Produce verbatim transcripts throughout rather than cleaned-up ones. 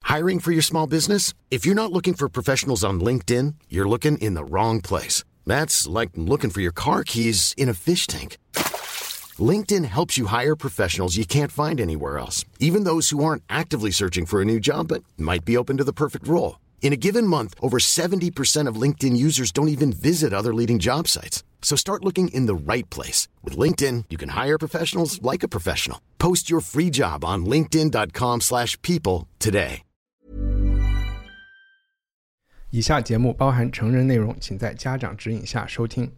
Hiring for your small business? If you're not looking for professionals on LinkedIn, you're looking in the wrong place. That's like looking for your car keys in a fish tank. LinkedIn helps you hire professionals you can't find anywhere else, even those who aren't actively searching for a new job but might be open to the perfect role. In a given month, over seventy percent of LinkedIn users don't even visit other leading job sites. So start looking in the right place. With LinkedIn, you can hire professionals like a professional. Post your free job on linkedin dot com slash people today. 以下节目包含成人内容，请在家长指引下收听。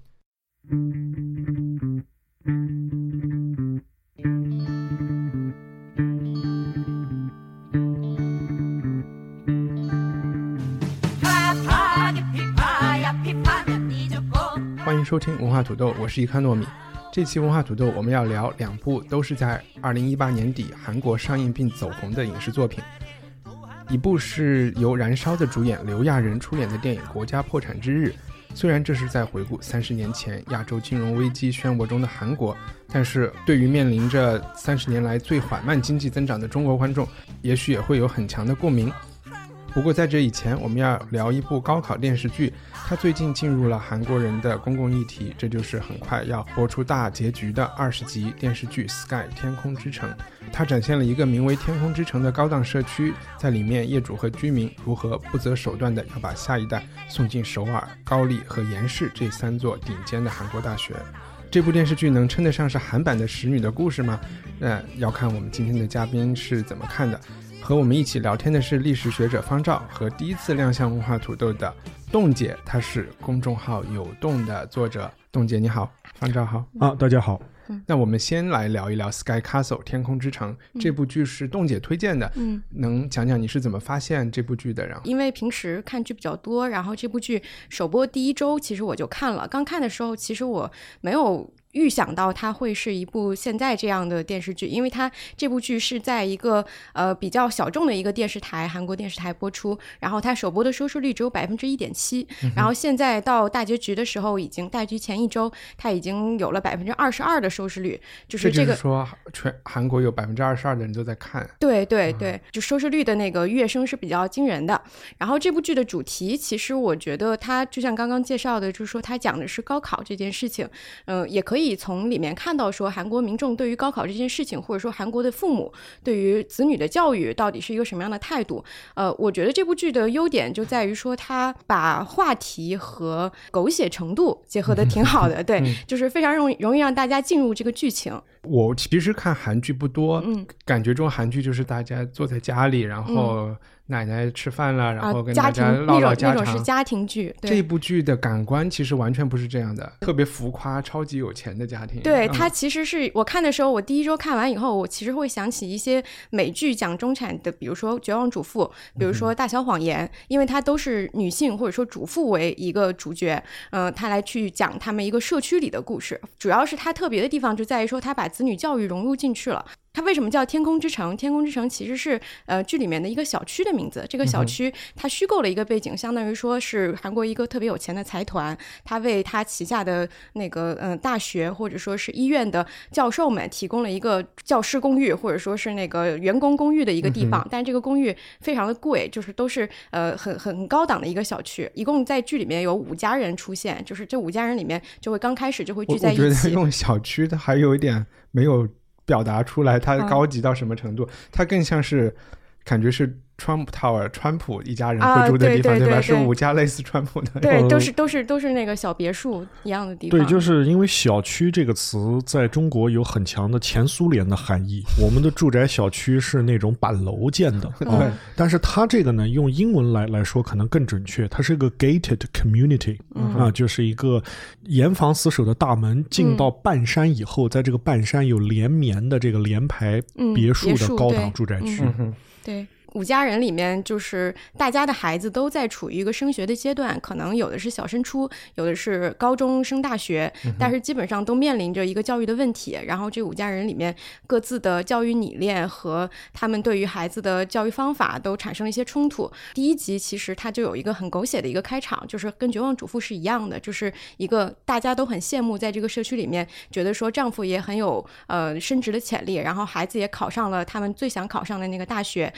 欢迎收听文化土豆，我是一康糯米。这期文化土豆我们要聊两部都是在二零一八年底韩国上映并走红的影视作品。一部是由燃烧的主演刘亚仁出演的电影《国家破产之日》，虽然这是在回顾三十年前亚洲金融危机漩涡中的韩国，但是对于面临着三十年来最缓慢经济增长的中国观众，也许也会有很强的共鸣。不过在这以前，我们要聊一部高考电视剧，它最近进入了韩国人的公共议题，这就是很快要播出大结局的二十集电视剧 Sky 天空之城。它展现了一个名为天空之城的高档社区，在里面业主和居民如何不择手段的要把下一代送进首尔、高丽和延世这三座顶尖的韩国大学。这部电视剧能称得上是韩版的使女的故事吗？呃，要看我们今天的嘉宾是怎么看的。和我们一起聊天的是历史学者方照和第一次亮相文化土豆的洞姐，她是公众号有洞的作者。洞姐你好，方照好啊，大家好。 那我们先来聊一聊 Sky Castle 天空之城、嗯、这部剧是洞姐推荐的、嗯、能讲讲你是怎么发现这部剧的？然后因为平时看剧比较多，然后这部剧首播第一周其实我就看了，刚看的时候其实我没有预想到它会是一部现在这样的电视剧，因为它这部剧是在一个呃比较小众的一个电视台，韩国电视台播出，然后它首播的收视率只有 百分之一点七、嗯、然后现在到大结局的时候，已经大结局前一周它已经有了 百分之二十二 的收视率，就是这个这就是说全韩国有 百分之二十二 的人都在看。 对对对、嗯、就收视率的那个跃升是比较惊人的。然后这部剧的主题其实我觉得它就像刚刚介绍的，就是说它讲的是高考这件事情，嗯、呃，也可以可以从里面看到说韩国民众对于高考这件事情，或者说韩国的父母对于子女的教育到底是一个什么样的态度。呃，我觉得这部剧的优点就在于说它把话题和狗血程度结合的挺好的对、嗯、就是非常容易容易让大家进入这个剧情。 我其实看韩剧不多、嗯、感觉中韩剧就是大家坐在家里，然后、嗯奶奶吃饭了，然后跟大家唠唠家常、啊、 那种是家庭剧。 这部剧的感官其实完全不是这样的，特别浮夸超级有钱的家庭。 对、嗯、它其实是我看的时候，我第一周看完以后，我其实会想起一些美剧讲中产的，比如说绝望主妇，比如说大小谎言、嗯、因为它都是女性或者说主妇为一个主角，嗯、呃，她来去讲他们一个社区里的故事。主要是它特别的地方就在于说它把子女教育融入进去了。它为什么叫天空之城？天空之城其实是呃剧里面的一个小区的名字。这个小区它虚构了一个背景，相当于说是韩国一个特别有钱的财团，他为他旗下的那个嗯、呃、大学或者说是医院的教授们提供了一个教师公寓或者说是那个员工公寓的一个地方，但这个公寓非常的贵，就是都是呃很很高档的一个小区。一共在剧里面有五家人出现，就是这五家人里面就会刚开始就会聚在一起。 我, 我觉得用小区的还有一点没有表达出来它高级到什么程度、嗯、它更像是感觉是川普 Tower 川普一家人会住的地方、啊、对, 对, 对, 对, 对吧？是五家类似川普的， 对，都是都是都是那个小别墅一样的地方。 对，就是因为小区这个词在中国有很强的前苏联的含义，我们的住宅小区是那种板楼建的、啊、但是它这个呢用英文来来说可能更准确，它是一个 gated community、嗯、啊，就是一个严防死守的大门，进到半山以后、嗯、在这个半山有连绵的这个连排别墅的高档住宅区。 嗯嗯、对，五家人里面就是大家的孩子都在处于一个升学的阶段，可能有的是小升初，有的是高中升大学、嗯、但是基本上都面临着一个教育的问题。然后这五家人里面各自的教育理念和他们对于孩子的教育方法都产生了一些冲突。第一集其实它就有一个很狗血的一个开场，就是跟绝望主妇是一样的，就是一个大家都很羡慕在这个社区里面觉得说丈夫也很有呃升职的潜力，然后孩子也考上了他们最想考上的那个大学，然后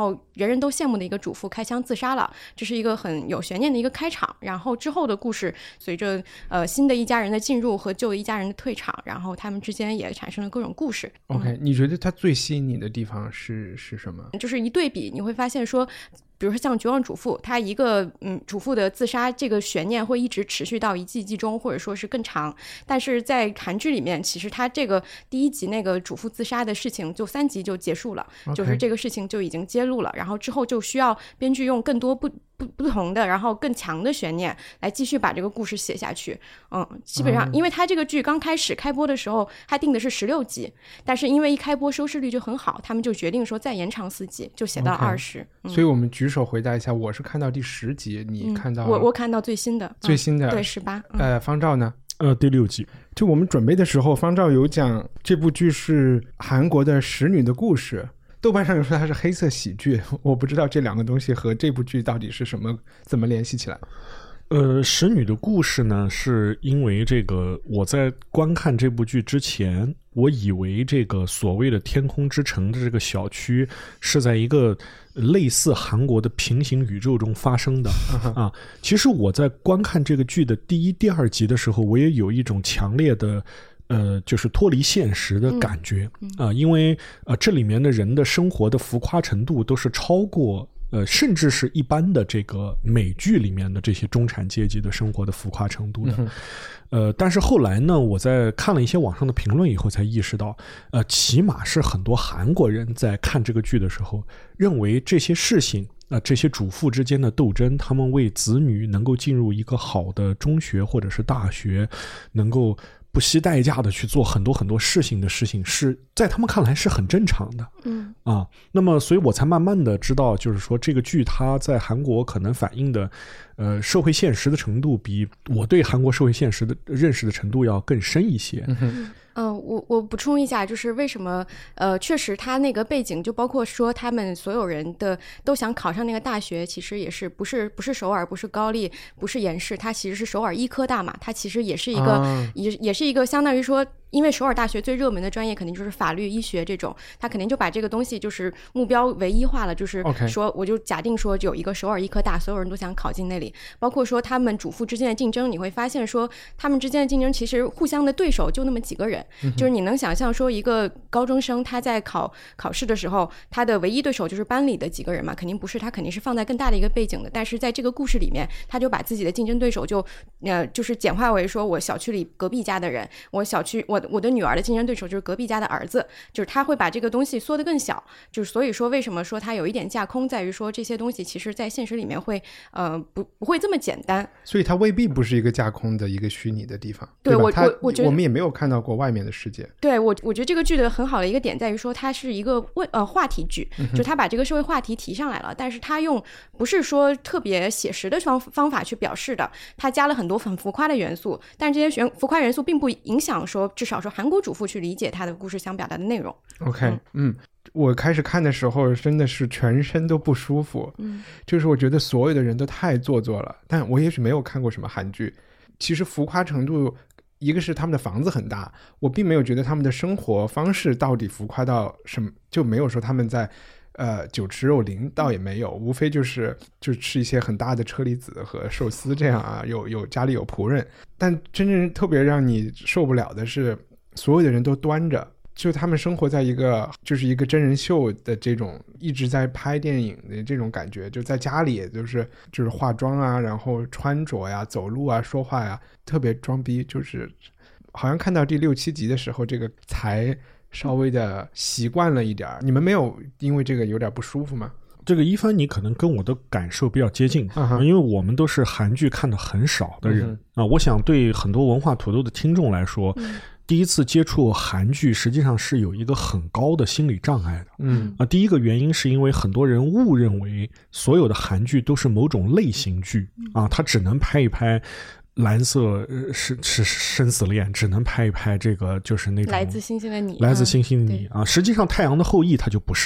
后人人都羡慕的一个主妇开枪自杀了，这是一个很有悬念的一个开场。然后之后的故事随着呃新的一家人的进入和旧的一家人的退场，然后他们之间也产生了各种故事。 OK、 嗯、 你觉得它最吸引你的地方是是什么？ 就是一对比你会发现说，比如说像绝望主妇，她一个嗯主妇的自杀这个悬念会一直持续到一季季中，或者说是更长。但是在韩剧里面，其实她这个第一集那个主妇自杀的事情就三集就结束了， okay. 就是这个事情就已经揭露了，然后之后就需要编剧用更多不不不同的然后更强的悬念来继续把这个故事写下去。嗯，基本上、嗯、因为他这个剧刚开始开播的时候他定的是十六集，但是因为一开播收视率就很好，他们就决定说再延长四集，就写到二十、okay. 嗯、 所以我们举手回答一下，我是看到第十集，你看到、 嗯、我我看到最新的最新的、 嗯、对十八、嗯、 呃，方照呢？ 呃，第六集。 就我们准备的时候，方照有讲这部剧是韩国的使女的故事，豆瓣上有说它是黑色喜剧，我不知道这两个东西和这部剧到底是什么，怎么联系起来。 呃，使女的故事呢，是因为这个我在观看这部剧之前，我以为这个所谓的天空之城的这个小区是在一个类似韩国的平行宇宙中发生的、uh-huh. 啊。其实我在观看这个剧的第一、第二集的时候，我也有一种强烈的呃，就是脱离现实的感觉、嗯嗯、啊，因为呃，这里面的人的生活的浮夸程度都是超过。呃，甚至是一般的这个美剧里面的这些中产阶级的生活的浮夸程度的，嗯、呃，但是后来呢，我在看了一些网上的评论以后，才意识到，呃，起码是很多韩国人在看这个剧的时候，认为这些事情，呃，这些主妇之间的斗争，他们为子女能够进入一个好的中学或者是大学，能够不惜代价的去做很多很多事情的事情，是在他们看来是很正常的。 嗯啊，那么所以我才慢慢的知道，就是说这个剧它在韩国可能反映的呃社会现实的程度，比我对韩国社会现实的认识的程度要更深一些。 嗯嗯、呃，我我补充一下，就是为什么呃，确实他那个背景就包括说他们所有人的都想考上那个大学，其实也是不是不是首尔，不是高丽，不是延世，它其实是首尔医科大嘛，它其实也是一个、啊、也也是一个相当于说。因为首尔大学最热门的专业肯定就是法律医学这种，他肯定就把这个东西就是目标唯一化了，就是说我就假定说有一个首尔医科大，所有人都想考进那里，包括说他们主妇之间的竞争，你会发现说他们之间的竞争其实互相的对手就那么几个人、嗯、就是你能想象说一个高中生他在考考试的时候，他的唯一对手就是班里的几个人嘛，肯定不是，他肯定是放在更大的一个背景的，但是在这个故事里面，他就把自己的竞争对手就呃就是简化为说我小区里隔壁家的人，我小区我我的女儿的竞争对手就是隔壁家的儿子，就是他会把这个东西缩得更小，就是所以说为什么说他有一点架空，在于说这些东西其实在现实里面会呃不不会这么简单，所以它未必不是一个架空的一个虚拟的地方，对吧？ 对，我我我觉得我们也没有看到过外面的世界。 对，我我觉得这个剧的很好的一个点在于说它是一个问呃话题剧，就他把这个社会话题提上来了，但是他用不是说特别写实的方方法去表示的，他加了很多很浮夸的元素，但是这些浮夸元素并不影响说至少说韩国主妇去理解他的故事想表达的内容。 OK 嗯, 嗯我开始看的时候真的是全身都不舒服，嗯，就是我觉得所有的人都太做作了，但我也许没有看过什么韩剧，其实浮夸程度一个是他们的房子很大，我并没有觉得他们的生活方式到底浮夸到什么，就没有说他们在呃酒池肉林，倒也没有，无非就是就吃一些很大的车厘子和寿司这样啊，有有家里有仆人，但真正特别让你受不了的是所有的人都端着，就他们生活在一个就是一个真人秀的这种一直在拍电影的这种感觉，就在家里也就是就是化妆啊，然后穿着呀，走路啊，说话呀，特别装逼，就是好像看到第六七集的时候这个才稍微的习惯了一点。你们没有因为这个有点不舒服吗？ 这个一帆你可能跟我的感受比较接近、uh-huh. 因为我们都是韩剧看的很少的人、uh-huh. 啊，我想对很多文化土豆的听众来说、uh-huh. 第一次接触韩剧实际上是有一个很高的心理障碍的。嗯啊，第一个原因是因为很多人误认为所有的韩剧都是某种类型剧、uh-huh. 啊，它只能拍一拍蓝色是是生死恋，只能拍一拍这个就是那种来自星星的你， 来自星星的你、嗯、啊，实际上太阳的后裔它就不是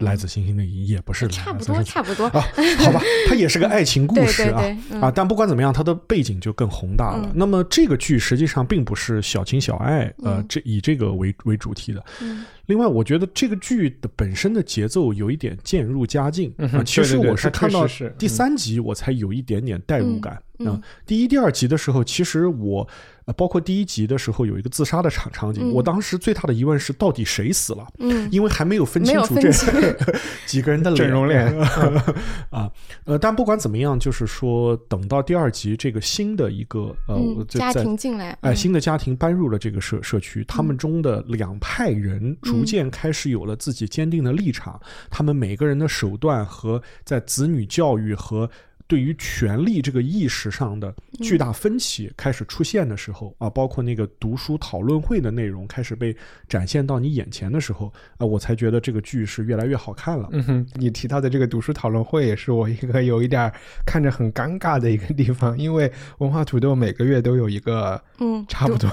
来自星星的你也不是差不多差不多、 啊、好吧，它也是个爱情故事啊。 对对对、嗯、 啊，但不管怎么样它的背景就更宏大了、嗯、那么这个剧实际上并不是小情小爱呃， 嗯、 这以这个为为主题的、 嗯、 另外我觉得这个剧的本身的节奏有一点渐入佳境、 嗯啊、其实我是看到是第三集我才有一点点代入感、 嗯啊、第一第二集的时候其实我呃，包括第一集的时候有一个自杀的场场景、嗯、我当时最大的疑问是到底谁死了、 嗯、 因为还没有分清楚这几个人的整容脸啊，呃，但不管怎么样就是说等到第二集这个新的一个呃、 嗯、家庭进来、 呃、新的家庭搬入了这个社社区、嗯、他们中的两派人逐渐开始有了自己坚定的立场、嗯、他们每个人的手段和在子女教育和对于权力这个意识上的巨大分歧开始出现的时候、嗯、啊，包括那个读书讨论会的内容开始被展现到你眼前的时候啊，我才觉得这个剧是越来越好看了。 嗯哼，你提到的这个读书讨论会也是我一个有一点看着很尴尬的一个地方，因为文化土豆每个月都有一个嗯，差不多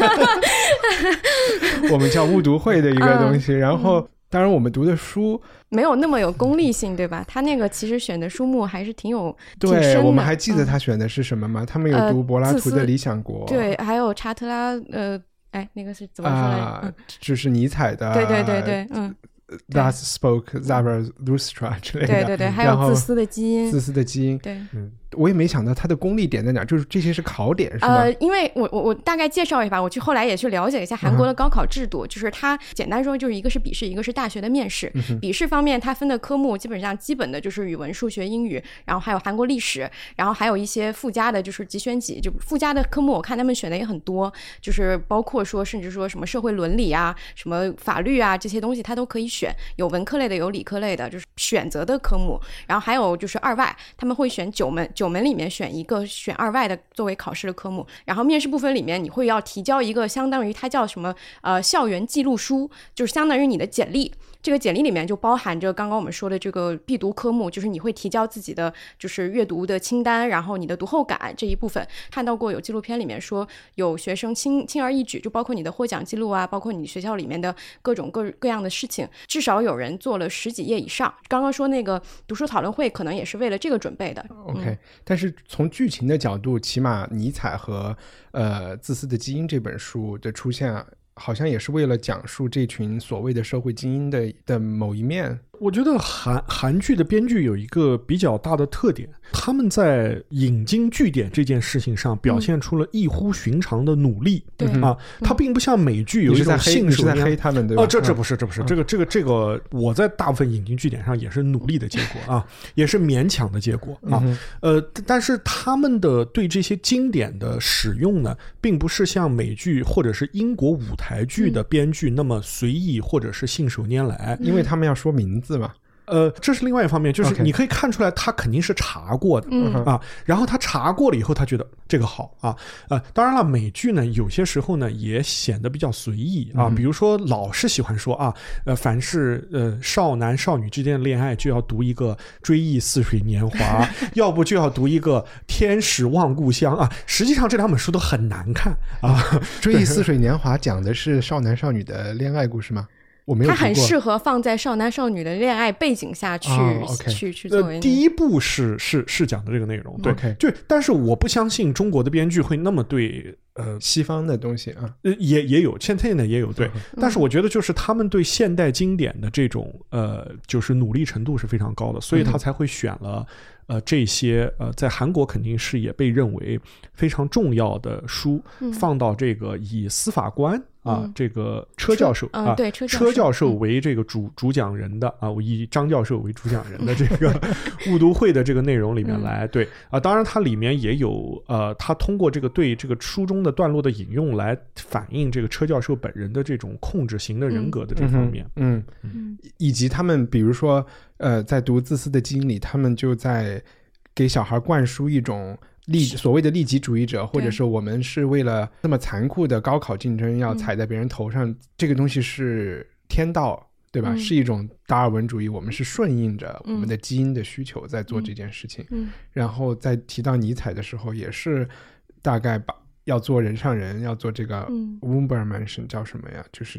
我们叫误读会的一个东西、嗯、然后、嗯当然我们读的书没有那么有功利性，对吧？他那个其实选的书目还是挺有对挺深的。 我们还记得他选的是什么吗、嗯、他们有读柏拉图的理想国、呃、 对，还有查特拉呃哎那个是怎么说来着、 啊嗯、就是尼采的对对对对嗯 Thus spoke Zarathustra 之类的， 对对对，还有自私的基因， 自私的基因， 对， 嗯，我也没想到它的功利点在哪，就是这些是考点，是吧？ 呃，因为我我我大概介绍一下，我去后来也去了解一下韩国的高考制度，嗯、就是它简单说就是一个是笔试，一个是大学的面试。嗯、笔试方面，它分的科目基本上基本的就是语文、数学、英语，然后还有韩国历史，然后还有一些附加的，就是集选几，就附加的科目，我看他们选的也很多，就是包括说甚至说什么社会伦理啊、什么法律啊这些东西，它都可以选，有文科类的有理科类的，就是选择的科目。然后还有就是二外，他们会选九门，九门里面选一个选二外的作为考试的科目。然后面试部分里面你会要提交一个相当于它叫什么呃校园记录书，就是相当于你的简历。这个简历里面就包含着刚刚我们说的这个必读科目，就是你会提交自己的就是阅读的清单，然后你的读后感这一部分。看到过有纪录片里面说有学生轻轻而易举，就包括你的获奖记录啊，包括你学校里面的各种各各样的事情，至少有人做了十几页以上。刚刚说那个读书讨论会可能也是为了这个准备的。 OK、嗯、但是从剧情的角度，起码尼采和呃自私的基因这本书的出现啊，好像也是为了讲述这群所谓的社会精英的的某一面。 我觉得韩韩剧的编剧有一个比较大的特点，他们在引经据典这件事情上表现出了异乎寻常的努力、嗯、啊，他并不像美剧有一种信手拈来。 你是在黑他们对吧？ 哦，这这不是这不是、嗯、这个这个这个我在大部分引经据典上也是努力的结果啊，也是勉强的结果啊、嗯、呃，但是他们的对这些经典的使用呢，并不是像美剧或者是英国舞台剧的编剧那么随意或者是信手拈来， 因为他们要说名字嘛。 呃，这是另外一方面，就是你可以看出来他肯定是查过的、 嗯、 啊，然后他查过了以后他觉得这个好啊，呃，当然了，美剧呢有些时候呢也显得比较随意啊，嗯、比如说老是喜欢说啊，呃，凡是呃少男少女之间的恋爱就要读一个追忆似水年华要不就要读一个天使望故乡啊，实际上这两本书都很难看啊。 追忆似水年华讲的是少男少女的恋爱故事吗？我没有， 它很适合放在少男少女的恋爱背景下去、哦 okay、去去作为、 呃、第一部是是是讲的这个内容，对， okay 就但是我不相信中国的编剧会那么对呃西方的东西啊， 呃也也有，现在呢也有对、嗯，但是我觉得就是他们对现代经典的这种呃就是努力程度是非常高的，所以他才会选了。呃，这些呃，在韩国肯定是也被认为非常重要的书，嗯、放到这个以司法官啊，嗯、这个车教授啊， 啊对车教授， 车教授为这个主、嗯、主讲人的啊，我以张教授为主讲人的这个误读会的这个内容里面来，嗯、对啊，当然它里面也有呃，他通过这个对这个书中的段落的引用来反映这个车教授本人的这种控制型的人格的这方面， 嗯 嗯, 嗯，以及他们比如说。呃，在读自私的基因里，他们就在给小孩灌输一种利所谓的利己主义者，或者是我们是为了这么残酷的高考竞争要踩在别人头上，嗯、这个东西是天道，对吧、嗯？是一种达尔文主义，我们是顺应着我们的基因的需求在做这件事情。 嗯嗯、 然后在提到尼采的时候，也是大概把要做人上人，要做这个 Wombermansion 叫什么呀？就是这种。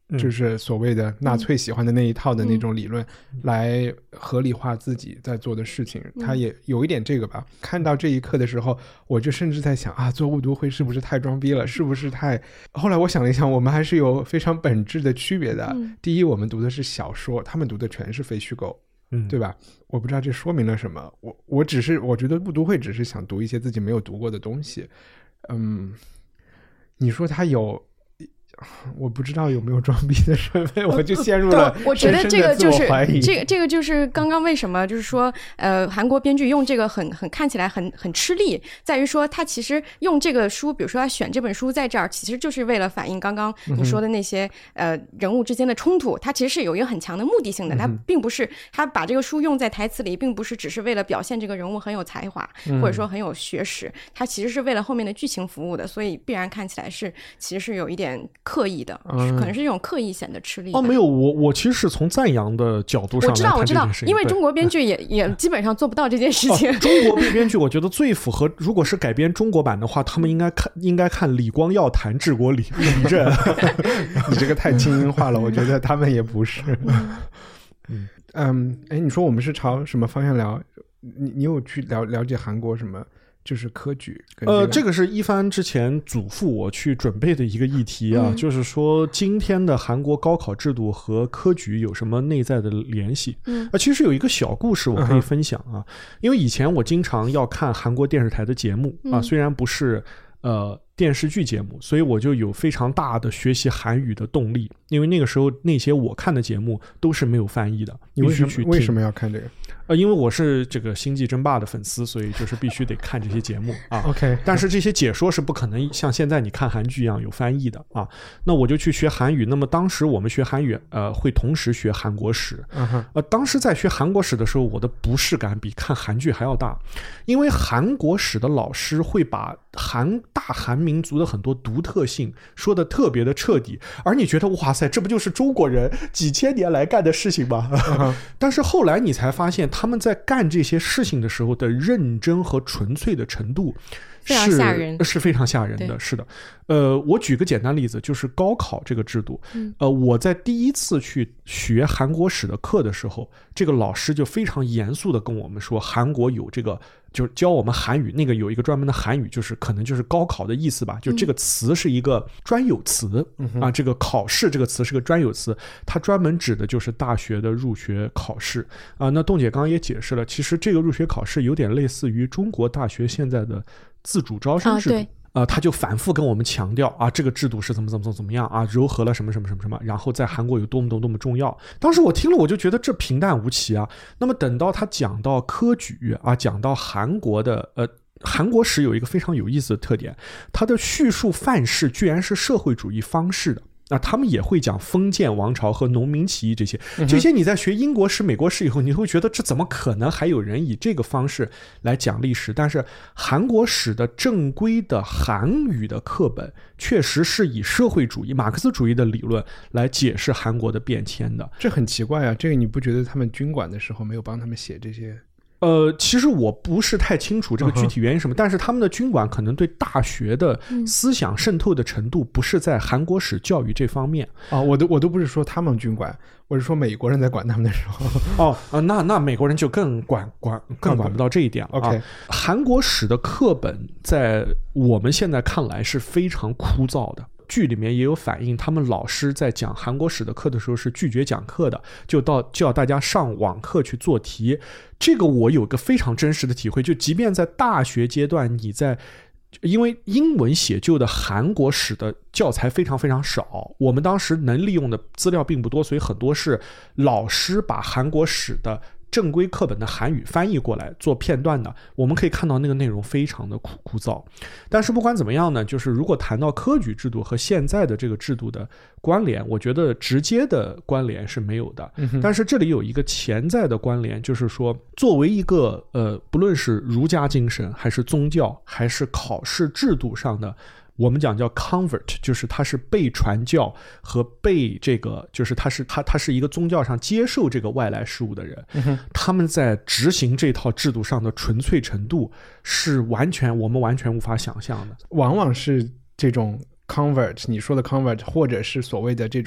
就是所谓的纳粹喜欢的那一套的那种理论来合理化自己在做的事情，他也有一点这个吧。看到这一刻的时候，我就甚至在想啊，做误读会是不是太装逼了，是不是太……后来我想了一想，我们还是有非常本质的区别的。第一，我们读的是小说，他们读的全是非虚构，嗯，对吧？我不知道这说明了什么，我我只是我觉得误读会只是想读一些自己没有读过的东西。嗯，你说他有，我不知道有没有装逼的身份，我就陷入了我觉得这个就是这个这个就是刚刚为什么就是说呃韩国编剧用这个很很看起来很很吃力，在于说他其实用这个书，比如说他选这本书在这儿，其实就是为了反映刚刚你说的那些、嗯、呃人物之间的冲突，他其实是有一个很强的目的性的，他并不是他把这个书用在台词里，并不是只是为了表现这个人物很有才华、嗯、或者说很有学识，他其实是为了后面的剧情服务的，所以必然看起来是其实是有一点刻意的、嗯、可能是这种刻意显得吃力。 哦，没有，我我其实是从赞扬的角度上来看这件事情。我知道，我知道， 因为中国编剧也也基本上做不到这件事情。 哦、中国编剧我觉得最符合，如果是改编中国版的话，他们应该看应该看李光耀谈治国理理政。 你这个太精英化了，我觉得他们也不是。嗯嗯，哎，你说我们是朝什么方向聊？你你有去了了解韩国什么？就是科举、这个、 呃，这个是一帆之前嘱咐我去准备的一个议题啊、嗯、就是说今天的韩国高考制度和科举有什么内在的联系。嗯，呃，其实有一个小故事我可以分享啊、嗯、因为以前我经常要看韩国电视台的节目啊、嗯、虽然不是呃电视剧节目，所以我就有非常大的学习韩语的动力，因为那个时候那些我看的节目都是没有翻译的。 你为什么为什么要看这个？ 呃，因为我是这个星际争霸的粉丝，所以就是必须得看这些节目啊。 OK， 但是这些解说是不可能像现在你看韩剧一样有翻译的啊。那我就去学韩语。那么当时我们学韩语，呃，会同时学韩国史。Uh-huh. 呃，当时在学韩国史的时候，我的不适感比看韩剧还要大，因为韩国史的老师会把韩大韩民族的很多独特性说的特别的彻底，而你觉得哇塞，这不就是中国人几千年来干的事情吗？ Uh-huh. 但是后来你才发现他们在干这些事情的时候的认真和纯粹的程度非常吓人， 是非常吓人的。是的，呃，我举个简单例子，就是高考这个制度。嗯、呃，我在第一次去学韩国史的课的时候，这个老师就非常严肃的跟我们说，韩国有这个，就是教我们韩语，那个有一个专门的韩语，就是可能就是高考的意思吧，就这个词是一个专有词、嗯、啊，这个考试这个词是个专有词，它专门指的就是大学的入学考试啊。那洞姐刚刚也解释了，其实这个入学考试有点类似于中国大学现在的自主招生制度。啊，对。呃，他就反复跟我们强调啊，这个制度是怎么怎么怎么怎么样啊，糅合了什么什么什么什么，然后在韩国有多么多么多么重要。当时我听了，我就觉得这平淡无奇啊。那么等到他讲到科举啊，讲到韩国的呃。韩国史有一个非常有意思的特点，它的叙述范式居然是社会主义方式的。啊，他们也会讲封建王朝和农民起义这些，这些你在学英国史、美国史以后，你会觉得这怎么可能还有人以这个方式来讲历史？但是韩国史的正规的韩语的课本，确实是以社会主义、马克思主义的理论来解释韩国的变迁的。 这很奇怪啊，这个你不觉得他们军管的时候没有帮他们写这些？ 呃，其实我不是太清楚这个具体原因什么， uh-huh. 但是他们的军管可能对大学的思想渗透的程度不是在韩国史教育这方面啊、哦。我都我都不是说他们军管，我是说美国人在管他们的时候。 哦，呃、那那美国人就更管管更管不到这一点了。 OK， 韩国史的课本在我们现在看来是非常枯燥的。剧里面也有反映，他们老师在讲韩国史的课的时候是拒绝讲课的，就到叫大家上网课去做题。这个我有个非常真实的体会，就即便在大学阶段，你在因为英文写就的韩国史的教材非常非常少，我们当时能利用的资料并不多，所以很多是老师把韩国史的正规课本的韩语翻译过来做片段的，我们可以看到那个内容非常的枯枯燥。但是不管怎么样呢，就是如果谈到科举制度和现在的这个制度的关联，我觉得直接的关联是没有的、嗯、但是这里有一个潜在的关联，就是说作为一个呃，不论是儒家精神还是宗教还是考试制度上的，我们讲叫 convert， 就是他是被传教和被这个，就是他是他他是一个宗教上接受这个外来事物的人、嗯、他们在执行这套制度上的纯粹程度是完全我们完全无法想象的。 往往是这种 convert， 你说的 convert 或者是所谓的这种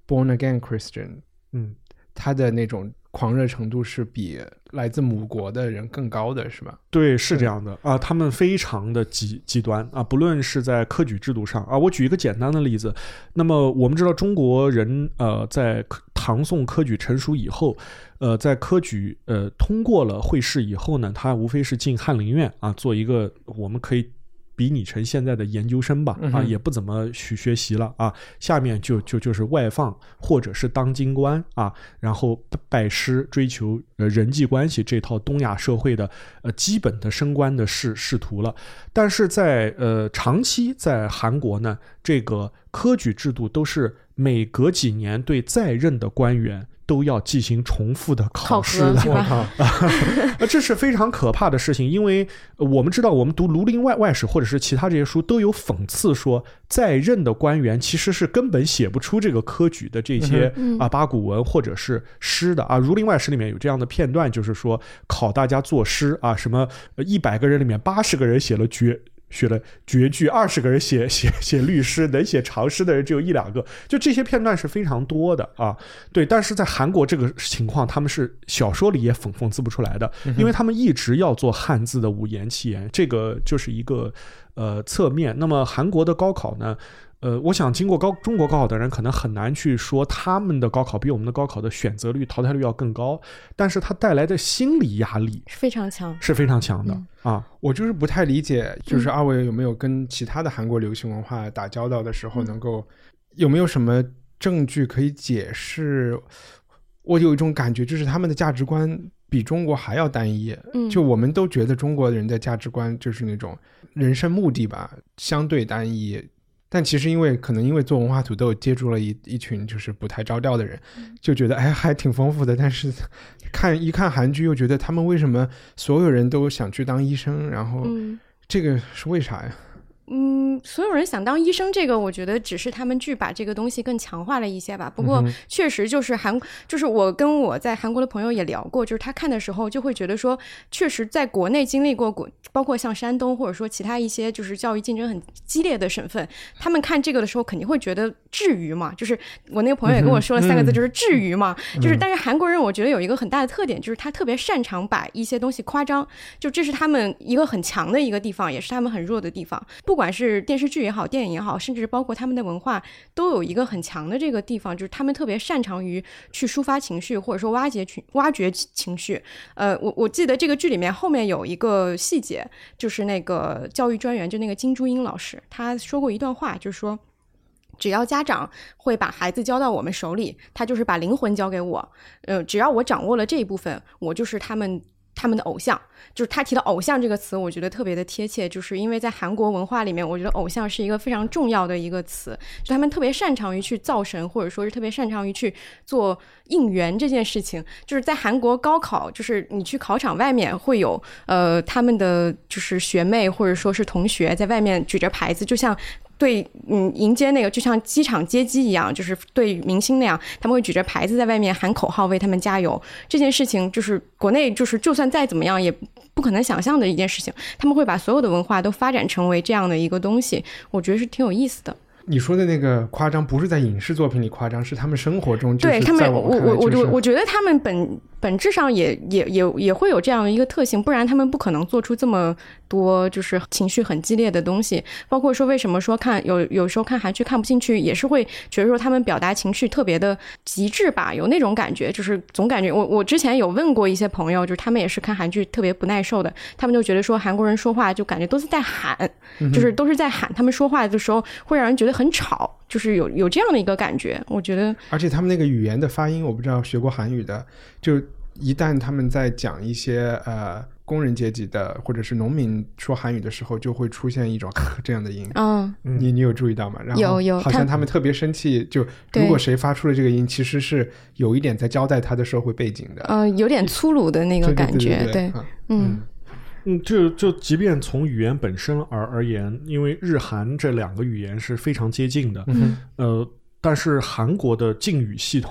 born again Christian， 嗯， 他的那种狂热程度是比来自母国的人更高的，是吧？ 对，是这样的啊，他们非常的极极端啊，不论是在科举制度上啊，我举一个简单的例子，那么我们知道中国人呃在唐宋科举成熟以后，呃，在科举呃通过了会试以后呢，他无非是进翰林院啊，做一个我们可以比拟成现在的研究生吧，啊，也不怎么去学习了啊，下面就就就是外放或者是当京官啊，然后拜师追求呃人际关系这套东亚社会的呃基本的升官的仕仕途了。但是在呃长期在韩国呢，这个科举制度都是每隔几年对在任的官员都要进行重复的考试的， 考核这是非常可怕的事情。因为我们知道，我们读《庐陵外外史》或者是其他这些书，都有讽刺说，在任的官员其实是根本写不出这个科举的这些、嗯、啊八股文或者是诗的啊。《儒林外史》里面有这样的片段，就是说考大家作诗啊，什么一百个人里面八十个人写了绝。学了绝句，二十个人写写写律诗，能写长诗的人只有一两个，就这些片段是非常多的啊。对，但是在韩国这个情况，他们是小说里也讽讽刺不出来的，因为他们一直要做汉字的五言七言，这个就是一个呃侧面。那么韩国的高考呢？呃，我想经过高中国高考的人可能很难去说他们的高考比我们的高考的选择率、淘汰率要更高，但是它带来的心理压力是非常强， 是非常强的、嗯、啊。 我就是不太理解，就是二位有没有跟其他的韩国流行文化打交道的时候，能够、嗯、有没有什么证据可以解释？我有一种感觉，就是他们的价值观比中国还要单一、嗯、就我们都觉得中国人的价值观就是那种人生目的吧，相对单一。但其实因为可能因为做文化土豆接触了一一群就是不太着调的人，就觉得哎还挺丰富的，但是看一看韩剧又觉得他们为什么所有人都想去当医生，然后这个是为啥呀？ 嗯，所有人想当医生，这个我觉得只是他们剧把这个东西更强化了一些吧。不过确实就是韩，就是我跟我在韩国的朋友也聊过，就是他看的时候就会觉得说，确实在国内经历过国，包括像山东或者说其他一些就是教育竞争很激烈的省份，他们看这个的时候肯定会觉得至于嘛，就是我那个朋友也跟我说了三个字，就是至于嘛。就是但是韩国人我觉得有一个很大的特点，就是他特别擅长把一些东西夸张，就这是他们一个很强的一个地方，也是他们很弱的地方。不管是电视剧也好，电影也好，甚至包括他们的文化，都有一个很强的这个地方，就是他们特别擅长于去抒发情绪，或者说挖掘挖掘情绪。呃，我我记得这个剧里面后面有一个细节，就是那个教育专员，就那个金珠英老师，他说过一段话，就是说，只要家长会把孩子交到我们手里，他就是把灵魂交给我。呃，只要我掌握了这一部分，我就是他们。他们的偶像，就是他提到偶像这个词，我觉得特别的贴切，就是因为在韩国文化里面，我觉得偶像是一个非常重要的一个词，就他们特别擅长于去造神，或者说是特别擅长于去做应援这件事情。就是在韩国高考，就是你去考场外面会有呃他们的就是学妹或者说是同学在外面举着牌子，就像对，嗯，迎接那个就像机场接机一样，就是对明星那样，他们会举着牌子在外面喊口号为他们加油。这件事情就是国内就是就算再怎么样也不可能想象的一件事情，他们会把所有的文化都发展成为这样的一个东西，我觉得是挺有意思的。 你说的那个夸张不是在影视作品里夸张，是他们生活中就是对他们， 我我我我我觉得他们本本质上也也也也会有这样一个特性，不然他们不可能做出这么多就是情绪很激烈的东西。包括说为什么说看有有时候看韩剧看不进去，也是会觉得说他们表达情绪特别的极致吧，有那种感觉，就是总感觉我我之前有问过一些朋友，就是他们也是看韩剧特别不耐受的，他们就觉得说韩国人说话就感觉都是在喊，就是都是在喊，他们说话的时候会让人觉得很吵，就是有有这样的一个感觉，我觉得。 而且他们那个语言的发音，我不知道学过韩语的，就一旦他们在讲一些呃工人阶级的或者是农民说韩语的时候，就会出现一种这样的音。嗯，你你有注意到吗？然后有有， 好像他们特别生气，就如果谁发出了这个音，其实是有一点在交代他的社会背景的。 嗯，有点粗鲁的那个感觉， 对对对对对， 对，嗯。 嗯，就就即便从语言本身而而言，因为日韩这两个语言是非常接近的，嗯、呃，但是韩国的敬语系统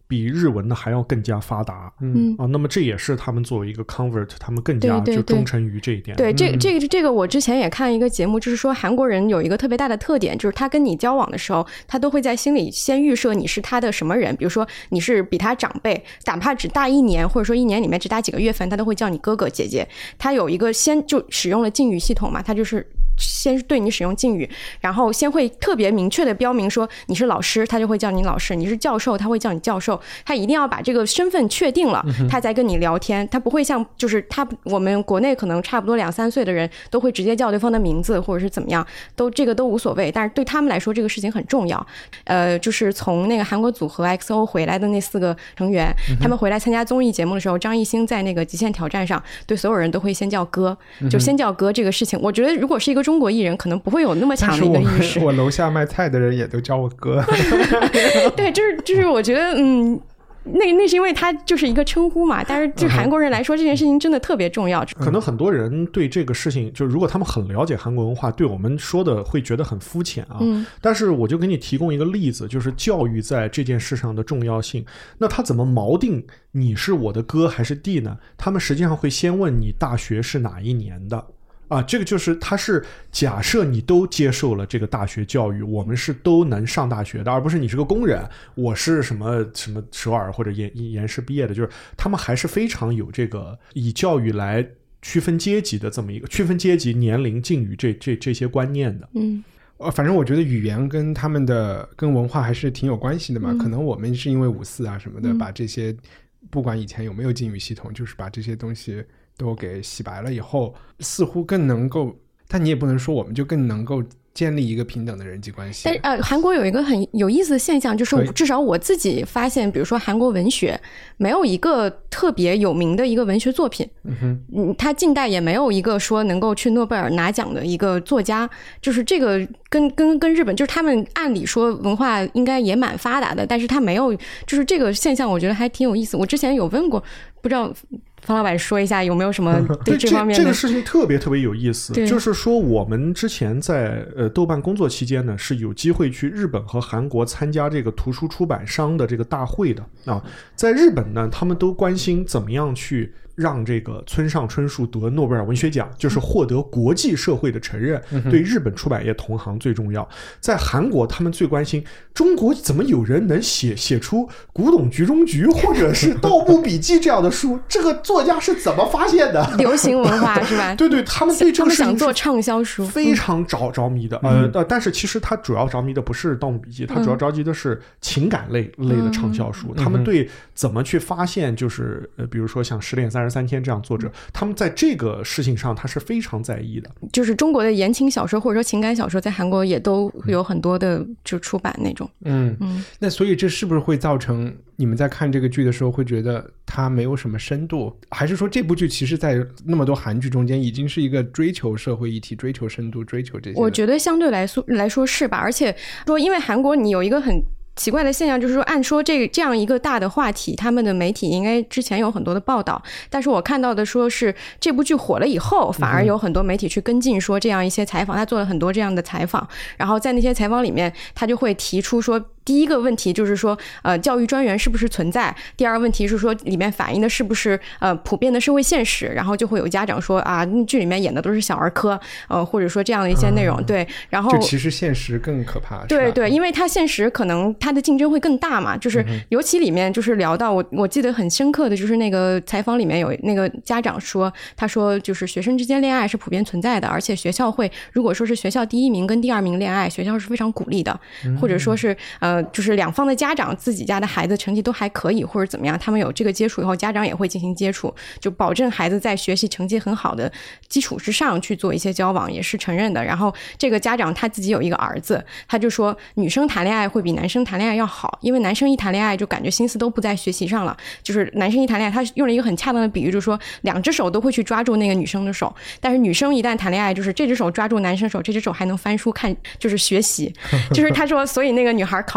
比日文的还要更加发达。 嗯啊，那么这也是他们作为一个 convert， 他们更加就忠诚于这一点。 对，对对对， 嗯、 这个这个这个我之前也看一个节目，就是说韩国人有一个特别大的特点，就是他跟你交往的时候，他都会在心里先预设你是他的什么人，比如说你是比他长辈，哪怕只大一年，或者说一年里面只大几个月份，他都会叫你哥哥姐姐。他有一个先就使用了敬语系统嘛，他就是先对你使用敬语，然后先会特别明确的标明说你是老师，他就会叫你老师；你是教授，他会叫你教授。他一定要把这个身份确定了，他才跟你聊天。他不会像就是他我们国内可能差不多两三岁的人都会直接叫对方的名字或者是怎么样，都这个都无所谓。但是对他们来说这个事情很重要。呃，就是从那个韩国组合 X O 回来的那四个成员，他们回来参加综艺节目的时候，张艺兴在那个极限挑战上对所有人都会先叫哥，就先叫哥这个事情，我觉得如果是一个中国艺人可能不会有那么强的一个意识。 我, 我楼下卖菜的人也都叫我哥。 对，就是就是我觉得嗯那那是因为他就是一个称呼嘛，但是对韩国人来说这件事情真的特别重要。 可能很多人对这个事情，就如果他们很了解韩国文化，对我们说的会觉得很肤浅啊。嗯，但是我就给你提供一个例子，就是教育在这件事上的重要性。那他怎么锚定你是我的哥还是弟呢？他们实际上会先问你大学是哪一年的。啊，这个就是他是假设你都接受了这个大学教育，我们是都能上大学的，而不是你是个工人，我是什么什么首尔或者延延世毕业的，就是他们还是非常有这个以教育来区分阶级的这么一个区分阶级、年龄、境遇这这这些观念的。 嗯。 呃，反正我觉得语言跟他们的跟文化还是挺有关系的嘛。嗯、可能我们是因为五四啊什么的，嗯、把这些不管以前有没有敬语系统，就是把这些东西都给洗白了以后，似乎更能够，但你也不能说我们就更能够建立一个平等的人际关系。 但呃，韩国有一个很有意思的现象，就是至少我自己发现，比如说韩国文学没有一个特别有名的一个文学作品，嗯哼，嗯，他近代也没有一个说能够去诺贝尔拿奖的一个作家，就是这个跟跟跟日本，就是他们按理说文化应该也蛮发达的，但是他没有，就是这个现象，我觉得还挺有意思。我之前有问过，不知道方老板说一下有没有什么对这方面的、 这, 这个事情特别特别有意思，就是说我们之前在呃豆瓣工作期间呢，是有机会去日本和韩国参加这个图书出版商的这个大会的啊。在日本呢，他们都关心怎么样去让这个村上春树得诺贝尔文学奖，就是获得国际社会的承认，对日本出版业同行最重要。在韩国，他们最关心中国怎么有人能写写出《古董局中局》或者是《盗墓笔记》这样的书，这个作家是怎么发现的？ 流行文化是吧？ 对对，他们对这个事情想做畅销书， 非常着着迷的。 嗯、 呃，但是其实他主要着迷的不是《盗墓笔记》，他主要着迷的是情感类、嗯、类的畅销书。嗯、他们对怎么去发现，就是呃，比如说像《十点三十三天》这样作者，他们在这个事情上他是非常在意的。 就是中国的言情小说或者说情感小说，在韩国也都有很多的就出版那种。 嗯嗯，那所以这是不是会造成你们在看这个剧的时候会觉得它没有什么深度？还是说这部剧其实在那么多韩剧中间已经是一个追求社会议题、追求深度、追求这些？ 我觉得相对来说来说是吧。而且说因为韩国你有一个很奇怪的现象，就是说按说这这样一个大的话题，他们的媒体应该之前有很多的报道，但是我看到的说是这部剧火了以后，反而有很多媒体去跟进说这样一些采访，他做了很多这样的采访，然后在那些采访里面他就会提出说，第一个问题就是说呃，教育专员是不是存在，第二个问题是说里面反映的是不是呃普遍的社会现实，然后就会有家长说啊，剧里面演的都是小儿科，呃或者说这样的一些内容、嗯、对，然后就其实现实更可怕。 对对，因为它现实可能它的竞争会更大嘛，就是尤其里面就是聊到我我记得很深刻的就是那个采访里面有那个家长说，他说就是学生之间恋爱是普遍存在的，而且学校会如果说是学校第一名跟第二名恋爱，学校是非常鼓励的，或者说是呃就是两方的家长自己家的孩子成绩都还可以或者怎么样，他们有这个接触以后，家长也会进行接触，就保证孩子在学习成绩很好的基础之上去做一些交往，也是承认的。然后这个家长他自己有一个儿子，他就说女生谈恋爱会比男生谈恋爱要好，因为男生一谈恋爱就感觉心思都不在学习上了，就是男生一谈恋爱，他用了一个很恰当的比喻，就是说两只手都会去抓住那个女生的手，但是女生一旦谈恋爱，就是这只手抓住男生手，这只手还能翻书看，就是学习，就是他说所以那个女孩考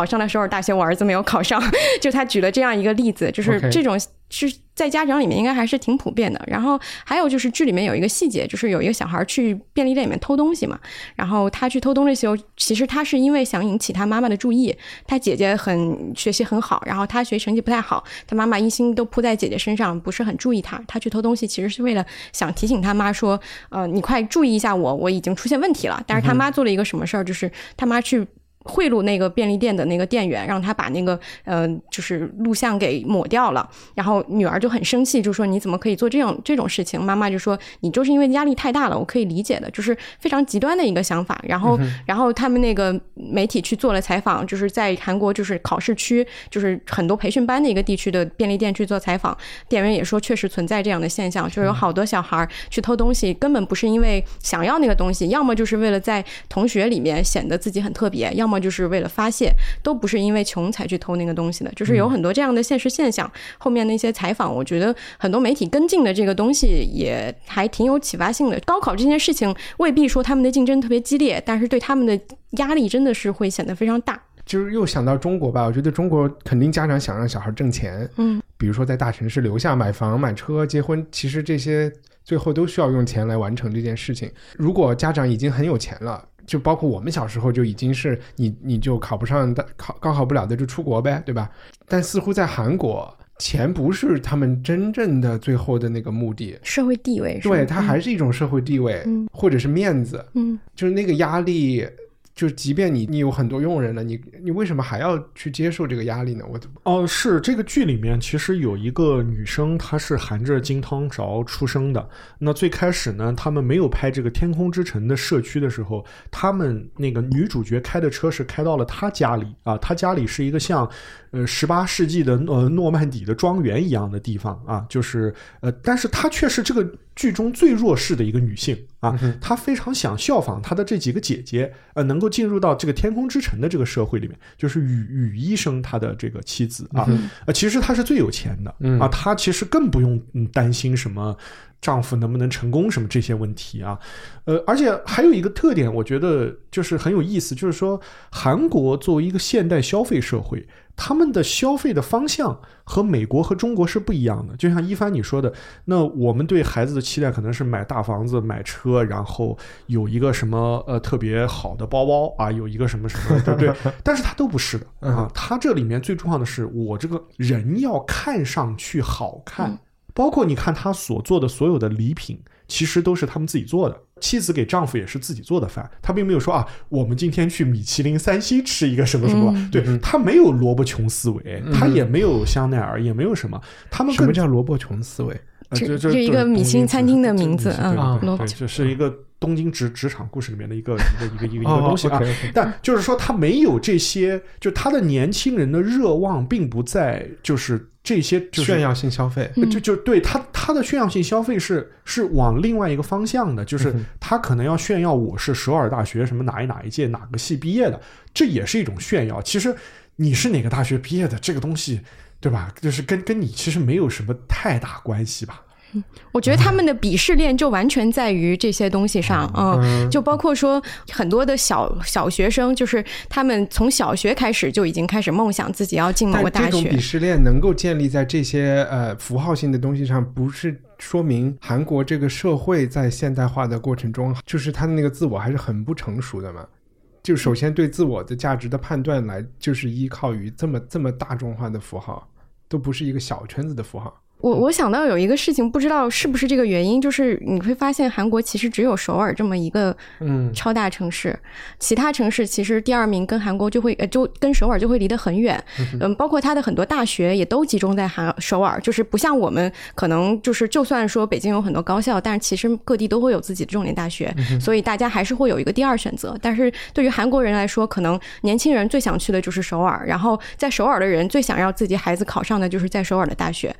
上了首尔大学，我儿子没有考上，就他举了这样一个例子，就是这种是在家长里面应该还是挺普遍的。然后还有就是剧里面有一个细节，就是有一个小孩去便利店里面偷东西嘛，然后他去偷东西的时候，其实他是因为想引起他妈妈的注意，他姐姐很学习很好，然后他学习成绩不太好，他妈妈一心都扑在姐姐身上，不是很注意他，他去偷东西其实是为了想提醒他妈说呃，你快注意一下我，我已经出现问题了。但是他妈做了一个什么事儿，就是他妈去贿赂那个便利店的那个店员，让他把那个呃就是录像给抹掉了。然后女儿就很生气，就说你怎么可以做这种这种事情？妈妈就说你就是因为压力太大了，我可以理解的，就是非常极端的一个想法。然后、嗯、然后他们那个媒体去做了采访，就是在韩国就是考试区，就是很多培训班的一个地区的便利店去做采访，店员也说确实存在这样的现象，就是有好多小孩去偷东西，根本不是因为想要那个东西，要么就是为了在同学里面显得自己很特别，要么就是为了发泄，都不是因为穷才去偷那个东西的，就是有很多这样的现实现象。嗯、后面那些采访，我觉得很多媒体跟进的这个东西也还挺有启发性的。高考这件事情未必说他们的竞争特别激烈，但是对他们的压力真的是会显得非常大。 就是又想到中国吧，我觉得中国肯定家长想让小孩挣钱，嗯，比如说在大城市留下买房买车结婚，其实这些最后都需要用钱来完成这件事情。如果家长已经很有钱了，就包括我们小时候就已经是你你就考不上考高考不了的就出国呗，对吧？但似乎在韩国钱不是他们真正的最后的那个目的， 社会地位是吧？ 对，它还是一种社会地位、嗯、或者是面子，嗯，就是那个压力，就即便你你有很多佣人了，你你为什么还要去接受这个压力呢？我哦，是这个剧里面其实有一个女生，她是含着金汤勺出生的。那最开始呢，他们没有拍这个天空之城的社区的时候，他们那个女主角开的车是开到了她家里啊，她家里是一个像呃十八世纪的呃诺曼底的庄园一样的地方啊，就是呃，但是她却是这个剧中最弱势的一个女性啊，她非常想效仿她的这几个姐姐，呃，能够进入到这个天空之城的这个社会里面，就是宇宇医生他的这个妻子啊，呃，其实她是最有钱的啊，她其实更不用担心什么丈夫能不能成功什么这些问题啊，呃，而且还有一个特点，我觉得就是很有意思，就是说韩国作为一个现代消费社会，他们的消费的方向和美国和中国是不一样的。就像一帆你说的，那我们对孩子的期待可能是买大房子买车，然后有一个什么呃特别好的包包啊，有一个什么什么，对不对？但是他都不是的啊，他这里面最重要的是我这个人要看上去好看、嗯，包括你看他所做的所有的礼品其实都是他们自己做的，妻子给丈夫也是自己做的饭，他并没有说啊我们今天去米其林三星吃一个什么什么、嗯、对、嗯、他没有萝卜琼思维、嗯、他也没有香奈儿、嗯、也没有什么，他们什么叫萝卜琼思维？ 这这这一个米其林餐厅的名字啊， 对，这是一个东京职职场故事里面的一个一个一个一个一个东西啊。 okay, okay. 但就是说他没有这些，就他的年轻人的热望并不在就是这些、就是、 炫耀性消费， 就就对他他的炫耀性消费是是往另外一个方向的，就是他可能要炫耀我是首尔大学什么哪一哪一届哪个系毕业的，这也是一种炫耀。其实你是哪个大学毕业的这个东西，对吧？就是跟跟你其实没有什么太大关系吧。 我觉得他们的鄙视链就完全在于这些东西上，嗯，就包括说很多的小小学生，就是他们从小学开始就已经开始梦想自己要进某个大学。 但这种鄙视链能够建立在这些呃符号性的东西上，不是说明韩国这个社会在现代化的过程中，就是他的那个自我还是很不成熟的嘛？就首先对自我的价值的判断来，就是依靠于这么这么大众化的符号，都不是一个小圈子的符号。 我我想到有一个事情，不知道是不是这个原因，就是你会发现韩国其实只有首尔这么一个超大城市，嗯、其他城市其实第二名跟韩国就会呃就跟首尔就会离得很远，嗯，嗯包括它的很多大学也都集中在韩首尔，就是不像我们可能就是就算说北京有很多高校，但是其实各地都会有自己的重点大学，嗯，所以大家还是会有一个第二选择。但是对于韩国人来说，可能年轻人最想去的就是首尔，然后在首尔的人最想要自己孩子考上的就是在首尔的大学。当然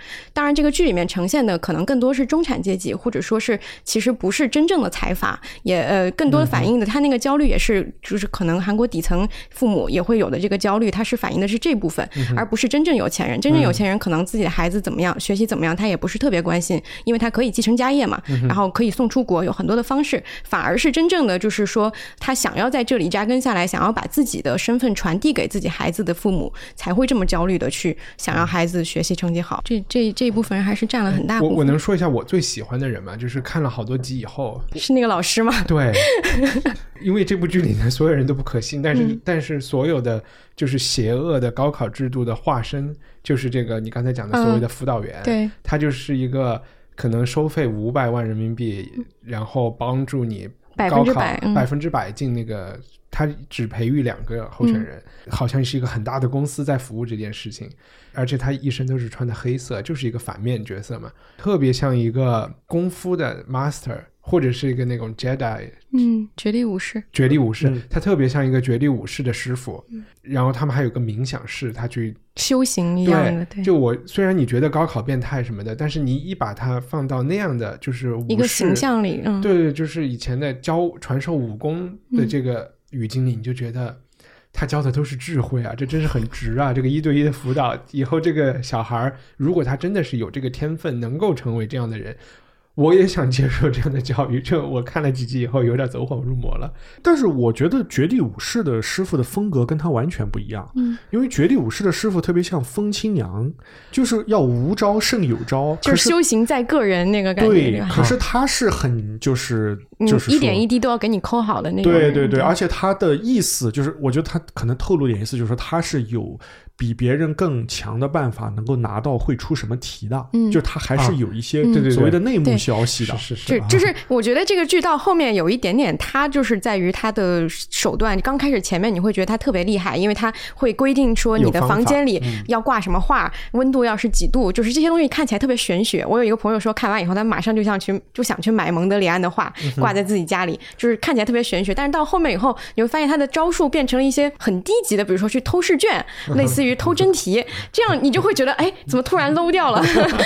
然这个剧里面呈现的可能更多是中产阶级，或者说是其实不是真正的财阀，也呃更多的反映的他那个焦虑也是就是可能韩国底层父母也会有的这个焦虑，它是反映的是这部分、嗯、而不是真正有钱人。真正有钱人可能自己的孩子怎么样、嗯、学习怎么样他也不是特别关心，因为他可以继承家业嘛、嗯、然后可以送出国，有很多的方式，反而是真正的就是说他想要在这里扎根下来，想要把自己的身份传递给自己孩子的父母才会这么焦虑的去想要孩子学习成绩好，这这这一部分人还是占了很大部分。 我我能说一下我最喜欢的人吗？就是看了好多集以后， 是那个老师吗？ 对，因为这部剧里面所有人都不可信，但是、嗯、但是所有的就是邪恶的高考制度的化身，就是这个你刚才讲的所谓的辅导员、嗯、对，他就是一个可能收费五百万人民币、嗯、然后帮助你高考百分之百进那个、嗯、他只培育两个候选人、嗯、好像是一个很大的公司在服务这件事情，而且他一身都是穿的黑色，就是一个反面角色嘛，特别像一个功夫的 master 或者是一个那种 Jedi， 嗯，绝地武士绝地武士、嗯、他特别像一个绝地武士的师傅、嗯、然后他们还有个冥想室，他去修行一样的。 对, 对， 就我虽然你觉得高考变态什么的，但是你一把它放到那样的就是武士一个形象里、嗯、 对对，就是以前的教传授武功的这个语境里、嗯、你就觉得他教的都是智慧啊，这真是很值啊这个一对一的辅导，以后这个小孩如果他真的是有这个天分能够成为这样的人，我也想接受这样的教育，这我看了几集以后有点走火入魔了。 但是我觉得绝地武士的师傅的风格跟他完全不一样、嗯、因为绝地武士的师傅特别像风清扬，就是要无招胜有招， 就是修行在个人那个感觉。 对，可是他是很就是就是一点一滴都要给你抠好的那种。 对对对，而且他的意思就是我觉得他可能透露点意思，就是说他是有比别人更强的办法能够拿到会出什么题的、嗯、就他还是有一些所谓的内幕消息的。 是是是， 就是我觉得这个剧到后面有一点点，他就是在于他的手段，刚开始前面你会觉得他特别厉害，因为他会规定说你的房间里要挂什么画、嗯、温度要是几度，就是这些东西看起来特别玄学。我有一个朋友说看完以后他马上就想去就想去买蒙德里安的画挂在自己家里、嗯、就是看起来特别玄学，但是到后面以后你会发现他的招数变成了一些很低级的，比如说去偷试卷、嗯、类似于偷真题，这样你就会觉得哎，怎么突然 low 掉了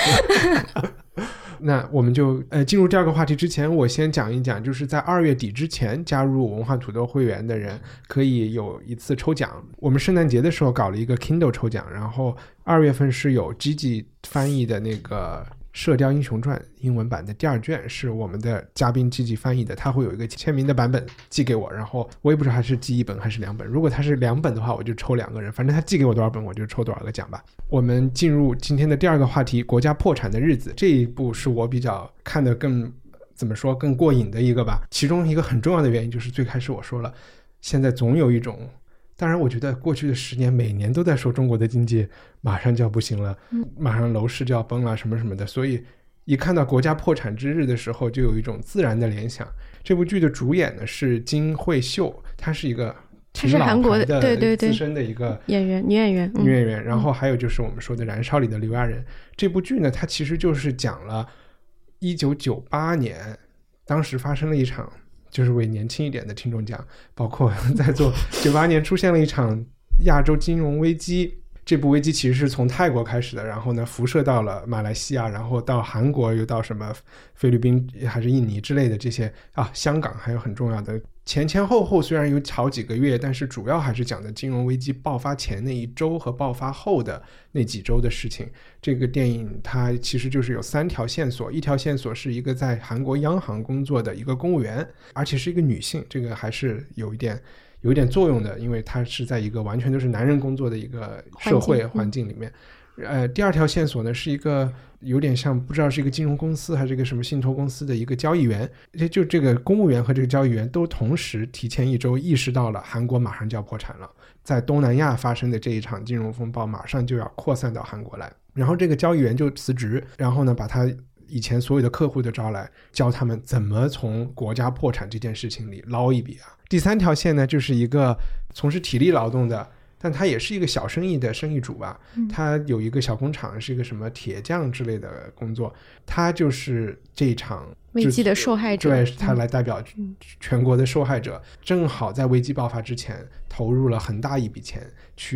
那我们就呃进入第二个话题之前，我先讲一讲，就是在二月底之前加入文化土豆会员的人可以有一次抽奖。我们圣诞节的时候搞了一个 Kindle 抽奖，然后二月份是有 Gigi 翻译的那个射雕英雄传英文版的第二卷，是我们的嘉宾Gigi己翻译的，他会有一个签名的版本寄给我，然后我也不知道他是寄一本还是两本，如果他是两本的话我就抽两个人，反正他寄给我多少本我就抽多少个奖吧。我们进入今天的第二个话题，国家破产的日子。这一部是我比较看得更怎么说更过瘾的一个吧，其中一个很重要的原因就是最开始我说了，现在总有一种，当然我觉得过去的十年每年都在说中国的经济马上就要不行了、嗯、马上楼市就要崩了什么什么的，所以一看到国家破产之日的时候就有一种自然的联想。这部剧的主演呢是金惠秀，她是一个她是韩国的对对对资深的一个演员女演员女演员、嗯、然后还有就是我们说的燃烧里的刘亚仁。这部剧呢它其实就是讲了一九九八年当时发生了一场，就是为年轻一点的听众讲，包括在座九八年出现了一场亚洲金融危机。这部危机其实是从泰国开始的，然后呢辐射到了马来西亚，然后到韩国，又到什么菲律宾还是印尼之类的这些啊，香港还有很重要的，前前后后虽然有好几个月，但是主要还是讲的金融危机爆发前那一周和爆发后的那几周的事情。这个电影它其实就是有三条线索，一条线索是一个在韩国央行工作的一个公务员，而且是一个女性，这个还是有一点有一点作用的，因为它是在一个完全都是男人工作的一个社会环境里面。呃，第二条线索呢是一个有点像不知道是一个金融公司还是一个什么信托公司的一个交易员，就这个公务员和这个交易员都同时提前一周意识到了韩国马上就要破产了，在东南亚发生的这一场金融风暴马上就要扩散到韩国来，然后这个交易员就辞职，然后呢把他以前所有的客户都招来，教他们怎么从国家破产这件事情里捞一笔啊。第三条线呢就是一个从事体力劳动的，但他也是一个小生意的生意主吧，他有一个小工厂，是一个什么铁匠之类的工作，他就是这场危机的受害者， 对，他来代表全国的受害者、嗯、正好在危机爆发之前投入了很大一笔钱去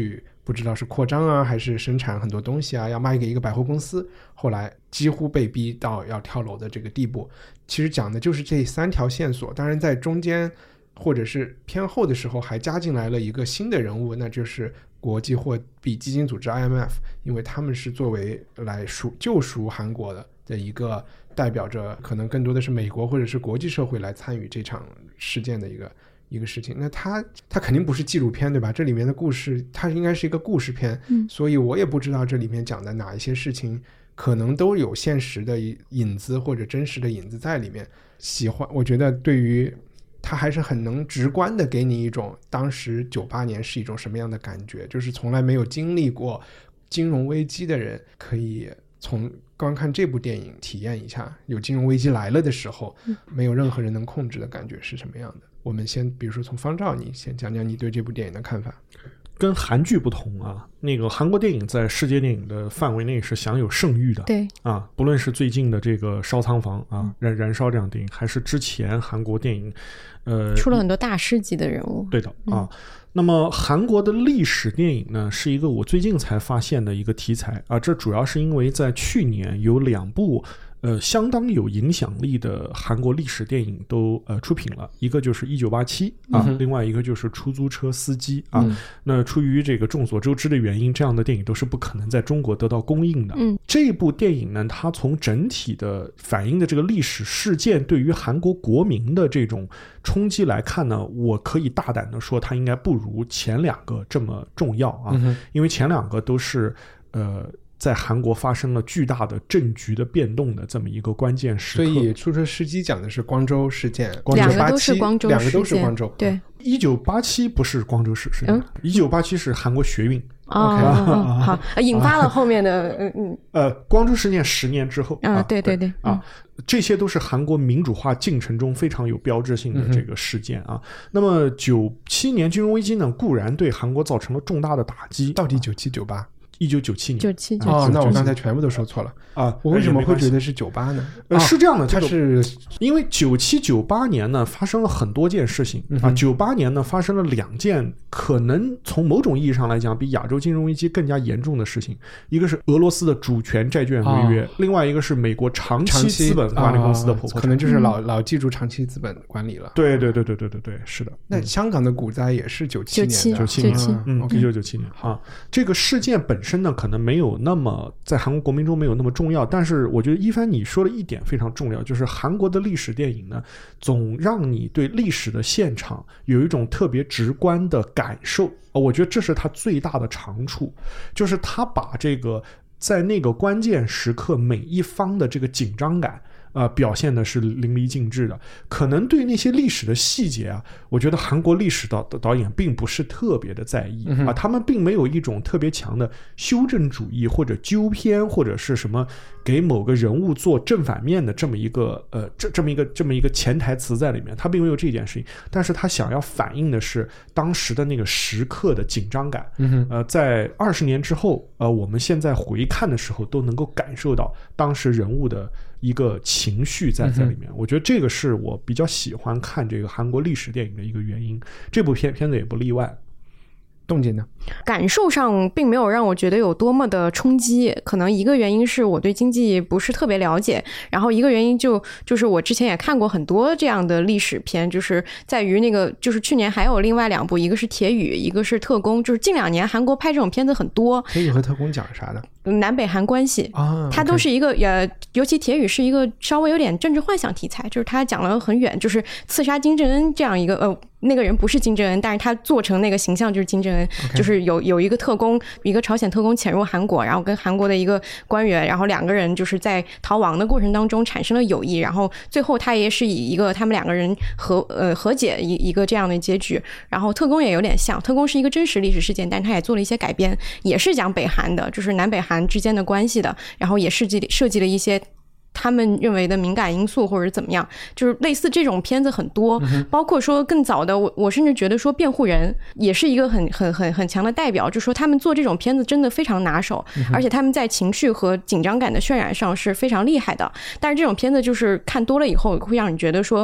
不知道是扩张啊还是生产很多东西啊，要卖给一个百货公司，后来几乎被逼到要跳楼的这个地步。其实讲的就是这三条线索，当然在中间或者是偏后的时候还加进来了一个新的人物，那就是国际货币基金组织 I M F， 因为他们是作为来赎救赎韩国的的一个代表着可能更多的是美国或者是国际社会来参与这场事件的一个一个事情。那它它肯定不是纪录片对吧，这里面的故事它应该是一个故事片、嗯、所以我也不知道这里面讲的哪一些事情可能都有现实的影子或者真实的影子在里面。喜欢我觉得对于它还是很能直观的给你一种当时九八年是一种什么样的感觉，就是从来没有经历过金融危机的人可以从观看这部电影体验一下有金融危机来了的时候没有任何人能控制的感觉是什么样的。我们先比如说从方照你先讲讲你对这部电影的看法。 跟韩剧不同啊，那个韩国电影在世界电影的范围内是享有盛誉的。 对啊，不论是最近的这个烧仓房啊、燃燃烧这样的电影，还是之前韩国电影，呃， 出了很多大师级的人物。 对的啊。嗯、那么韩国的历史电影呢，是一个我最近才发现的一个题材啊。这主要是因为在去年有两部。呃，相当有影响力的韩国历史电影都呃出品了，一个就是一九八七啊、嗯，另外一个就是出租车司机啊、嗯。那出于这个众所周知的原因，这样的电影都是不可能在中国得到公映的。嗯，这部电影呢，它从整体的反映的这个历史事件对于韩国国民的这种冲击来看呢，我可以大胆的说，它应该不如前两个这么重要啊，嗯、因为前两个都是呃。在韩国发生了巨大的政局的变动的这么一个关键时刻。 所以出租车司机讲的是光州事件， 两个都是光州事件， 两个都是光州。 对， 一九八七不是光州事件，一九八七是韩国学运。 哦、okay 好，引发了后面的嗯嗯呃光州事件十年之后啊，对对对啊，这些都是韩国民主化进程中非常有标志性的这个事件啊。嗯、那么九七年金融危机呢，固然对韩国造成了重大的打击。 到底九七九八？ 一九九七年， 九七九七哦，那我刚才全部都说错了啊！我为什么会觉得是九八呢？ 呃，是这样的， 它是因为九七九八年呢发生了很多件事情、嗯、啊，九八年呢发生了两件可能从某种意义上来讲比亚洲金融危机更加严重的事情，一个是俄罗斯的主权债券违约，哦、另外一个是美国长期资本管理公司的破产， 可能就是老、嗯、老记住长期资本管理了。 对对对对对对对，是的。 那香港的股灾也是九七年的， 九七年，嗯，一九九七年啊。这个事件本身呢，可能没有那么在韩国国民中没有那么重要，但是我觉得一帆你说的一点非常重要，就是韩国的历史电影呢，总让你对历史的现场有一种特别直观的感受，我觉得这是它最大的长处，就是它把这个在那个关键时刻每一方的这个紧张感呃，表现的是淋漓尽致的。可能对那些历史的细节啊，我觉得韩国历史导导演并不是特别的在意、嗯、啊，他们并没有一种特别强的修正主义或者纠偏或者是什么给某个人物做正反面的这么一个呃这这么一个这么一个潜台词在里面，他并没有这件事情，但是他想要反映的是当时的那个时刻的紧张感。嗯、呃，在二十年之后，呃，我们现在回看的时候都能够感受到当时人物的一个情绪在在里面、嗯、我觉得这个是我比较喜欢看这个韩国历史电影的一个原因，这部片片子也不例外。 动静呢？ 感受上并没有让我觉得有多么的冲击，可能一个原因是我对经济不是特别了解，然后一个原因就就是我之前也看过很多这样的历史片，就是在于那个就是去年还有另外两部，一个是铁雨，一个是特工，就是近两年韩国拍这种片子很多。 铁雨和特工讲啥的？ 南北韩关系啊，它都是一个呃，尤其铁雨是一个稍微有点政治幻想题材，就是他讲了很远，就是刺杀金正恩这样一个呃，那个人不是金正恩，但是他做成那个形象就是金正恩， okay. 就是有有一个特工，一个朝鲜特工潜入韩国，然后跟韩国的一个官员，然后两个人就是在逃亡的过程当中产生了友谊，然后最后他也是以一个他们两个人和呃和解一一个这样的结局。然后特工也有点像，特工是一个真实历史事件，但他也做了一些改编，也是讲北韩的，就是南北韩之间的关系的，然后也设计设计了一些他们认为的敏感因素或者怎么样，就是类似这种片子很多、嗯、包括说更早的我我甚至觉得说辩护人也是一个很很很很强的代表，就是说他们做这种片子真的非常拿手、嗯、而且他们在情绪和紧张感的渲染上是非常厉害的，但是这种片子就是看多了以后会让你觉得说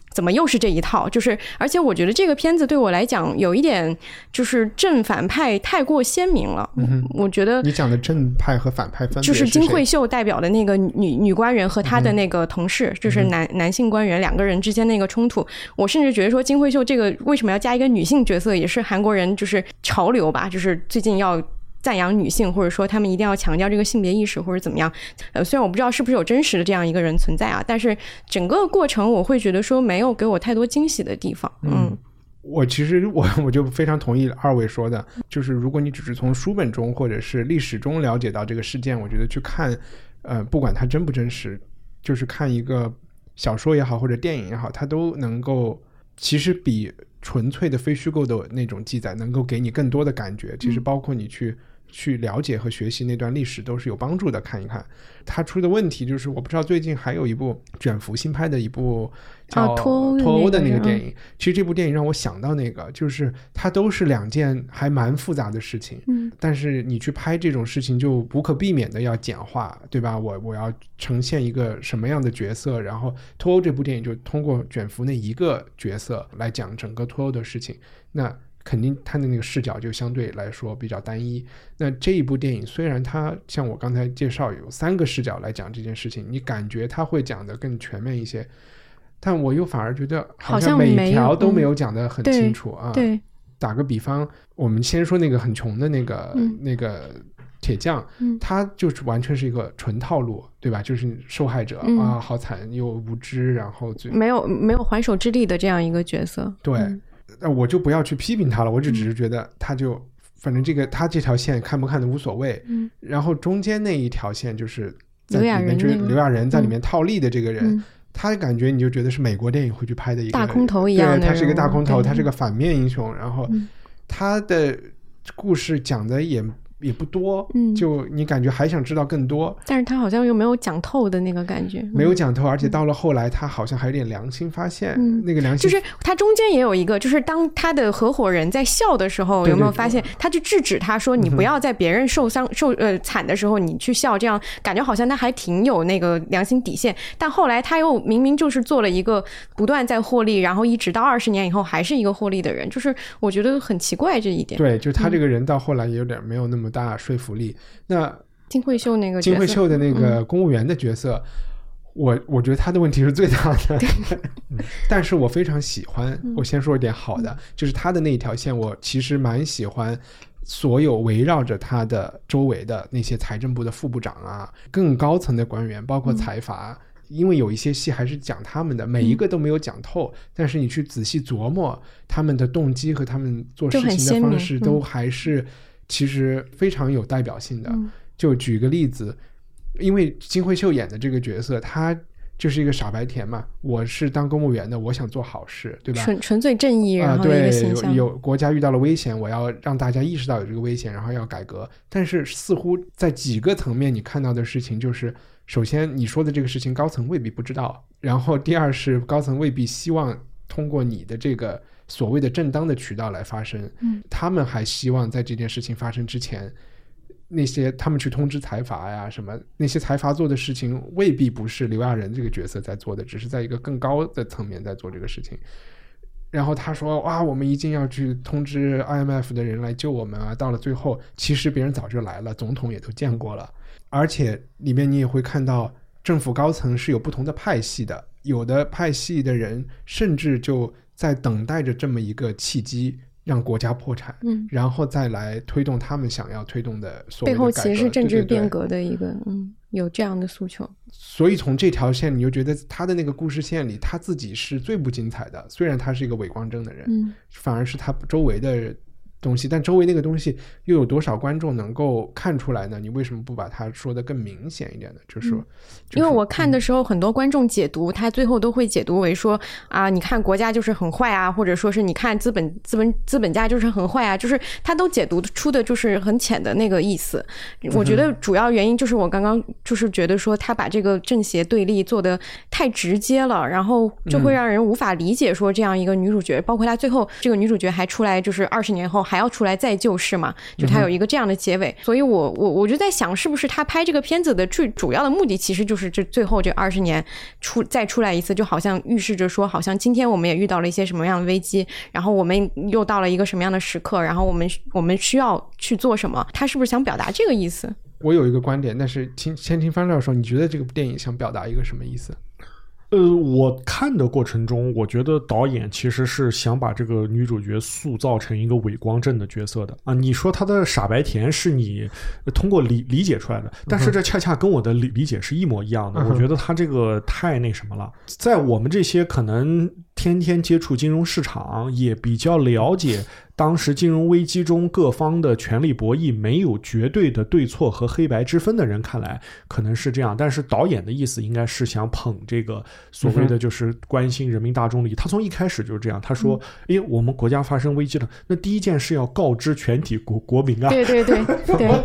怎么又是这一套？就是而且我觉得这个片子对我来讲有一点就是正反派太过鲜明了。嗯，我觉得你讲的正派和反派分别就是金惠秀代表的那个女女官员和她的那个同事，嗯、就是男男性官员两个人之间那个冲突。我甚至觉得说金惠秀这个为什么要加一个女性角色，也是韩国人就是潮流吧，就是最近要赞扬女性，或者说他们一定要强调这个性别意识或者怎么样。呃，虽然我不知道是不是有真实的这样一个人存在啊，但是整个过程我会觉得说没有给我太多惊喜的地方。嗯， 嗯我其实我我就非常同意二位说的，就是如果你只是从书本中或者是历史中了解到这个事件，我觉得去看，呃，不管它真不真实，就是看一个小说也好或者电影也好，它都能够其实比纯粹的非虚构的那种记载能够给你更多的感觉，其实包括你去去了解和学习那段历史都是有帮助的。看一看他出的问题就是我不知道最近还有一部卷福新拍的一部叫脱欧的那个电影、哦、其实这部电影让我想到那个就是它都是两件还蛮复杂的事情、嗯、但是你去拍这种事情就不可避免的要简化，对吧？我我要呈现一个什么样的角色，然后脱欧这部电影就通过卷福那一个角色来讲整个脱欧的事情，那肯定他的那个视角就相对来说比较单一。那这一部电影虽然它像我刚才介绍有三个视角来讲这件事情，你感觉他会讲得更全面一些，但我又反而觉得好像每条都没有讲得很清楚啊。 对，对， 打个比方，我们先说那个很穷的那个、嗯、那个铁匠、嗯、他就是完全是一个纯套路，对吧？就是受害者、嗯、啊，好惨又无知，然后没有没有还手之力的这样一个角色。 对、嗯那我就不要去批评他了，我就只是觉得他就、嗯、反正这个他这条线看不看的无所谓、嗯、然后中间那一条线就是在里面就是刘亚仁在里面套利的这个人、嗯、他感觉你就觉得是美国电影会去拍的一个大空头一样的， 对，他是一个大空头，他是个反面英雄，然后他的故事讲的也也不多、嗯、就你感觉还想知道更多， 但是他好像又没有讲透的那个感觉、嗯、 没有讲透，而且到了后来他好像还有点良心发现、嗯、那个良心就是他中间也有一个，就是当他的合伙人在笑的时候，有没有发现他就制止他说你不要在别人受伤、嗯、受呃惨的时候你去笑，这样感觉好像他还挺有那个良心底线，但后来他又明明就是做了一个不断在获利，然后一直到二十年以后还是一个获利的人，就是我觉得很奇怪这一点。 对，就他这个人到后来也有点没有那么大说服力、嗯、那金惠秀那个角色， 金惠秀的那个公务员的角色、嗯、我我觉得他的问题是最大的但是我非常喜欢、嗯、我先说一点好的、嗯、就是他的那一条线我其实蛮喜欢所有围绕着他的周围的那些财政部的副部长啊，更高层的官员，包括财阀、嗯，因为有一些戏还是讲他们的，每一个都没有讲透、嗯、但是你去仔细琢磨他们的动机和他们做事情的方式都还是其实非常有代表性的、嗯、就举个例子，因为金惠秀演的这个角色他就是一个傻白甜嘛，我是当公务员的，我想做好事，对吧？ 纯纯粹正义，然后一个形象、呃、对，有国家遇到了危险，我要让大家意识到有这个危险，然后要改革。但是似乎在几个层面你看到的事情就是，首先你说的这个事情高层未必不知道，然后第二是高层未必希望通过你的这个所谓的正当的渠道来发生、嗯、他们还希望在这件事情发生之前，那些他们去通知财阀呀什么，那些财阀做的事情未必不是刘亚仁这个角色在做的，只是在一个更高的层面在做这个事情。然后他说哇，我们一定要去通知 I M F 的人来救我们啊，到了最后其实别人早就来了，总统也都见过了，而且里面你也会看到政府高层是有不同的派系的，有的派系的人甚至就在等待着这么一个契机让国家破产、嗯、然后再来推动他们想要推动的所谓的改革，背后其实是政治变革的一个，对对对，嗯，有这样的诉求。 所以从这条线你就觉得他的那个故事线里他自己是最不精彩的，虽然他是一个伪光正的人、嗯、反而是他周围的东西，但周围那个东西又有多少观众能够看出来呢？你为什么不把它说得更明显一点呢？就是说、嗯就是、 因为我看的时候很多观众解读、嗯、他最后都会解读为说啊，你看国家就是很坏啊，或者说是你看资本资本资本家就是很坏啊，就是他都解读出的就是很浅的那个意思。我觉得主要原因就是我刚刚就是觉得说他把这个正邪对立做得太直接了，然后就会让人无法理解说这样一个女主角、嗯、包括他最后这个女主角还出来就是二十年后还要出来再救市嘛，就他有一个这样的结尾。嗯、所以我我我就在想，是不是他拍这个片子的最主要的目的，其实就是这最后这二十年出再出来一次，就好像预示着说，好像今天我们也遇到了一些什么样的危机，然后我们又到了一个什么样的时刻，然后我们我们需要去做什么，他是不是想表达这个意思？ 我有一个观点，但是听先听方教授，你觉得这个电影想表达一个什么意思？ 呃，我看的过程中，我觉得导演其实是想把这个女主角塑造成一个伪光正的角色的啊。你说她的傻白甜是你通过理理解出来的，但是这恰恰跟我的理理解是一模一样的。嗯、我觉得她这个太那什么了，在我们这些可能天天接触金融市场，也比较了解当时金融危机中各方的权力博弈没有绝对的对错和黑白之分的人看来可能是这样，但是导演的意思应该是想捧这个所谓的就是关心人民大众利益、嗯、他从一开始就是这样，他说诶、嗯、我们国家发生危机了，那第一件事要告知全体国国民啊。 对对对对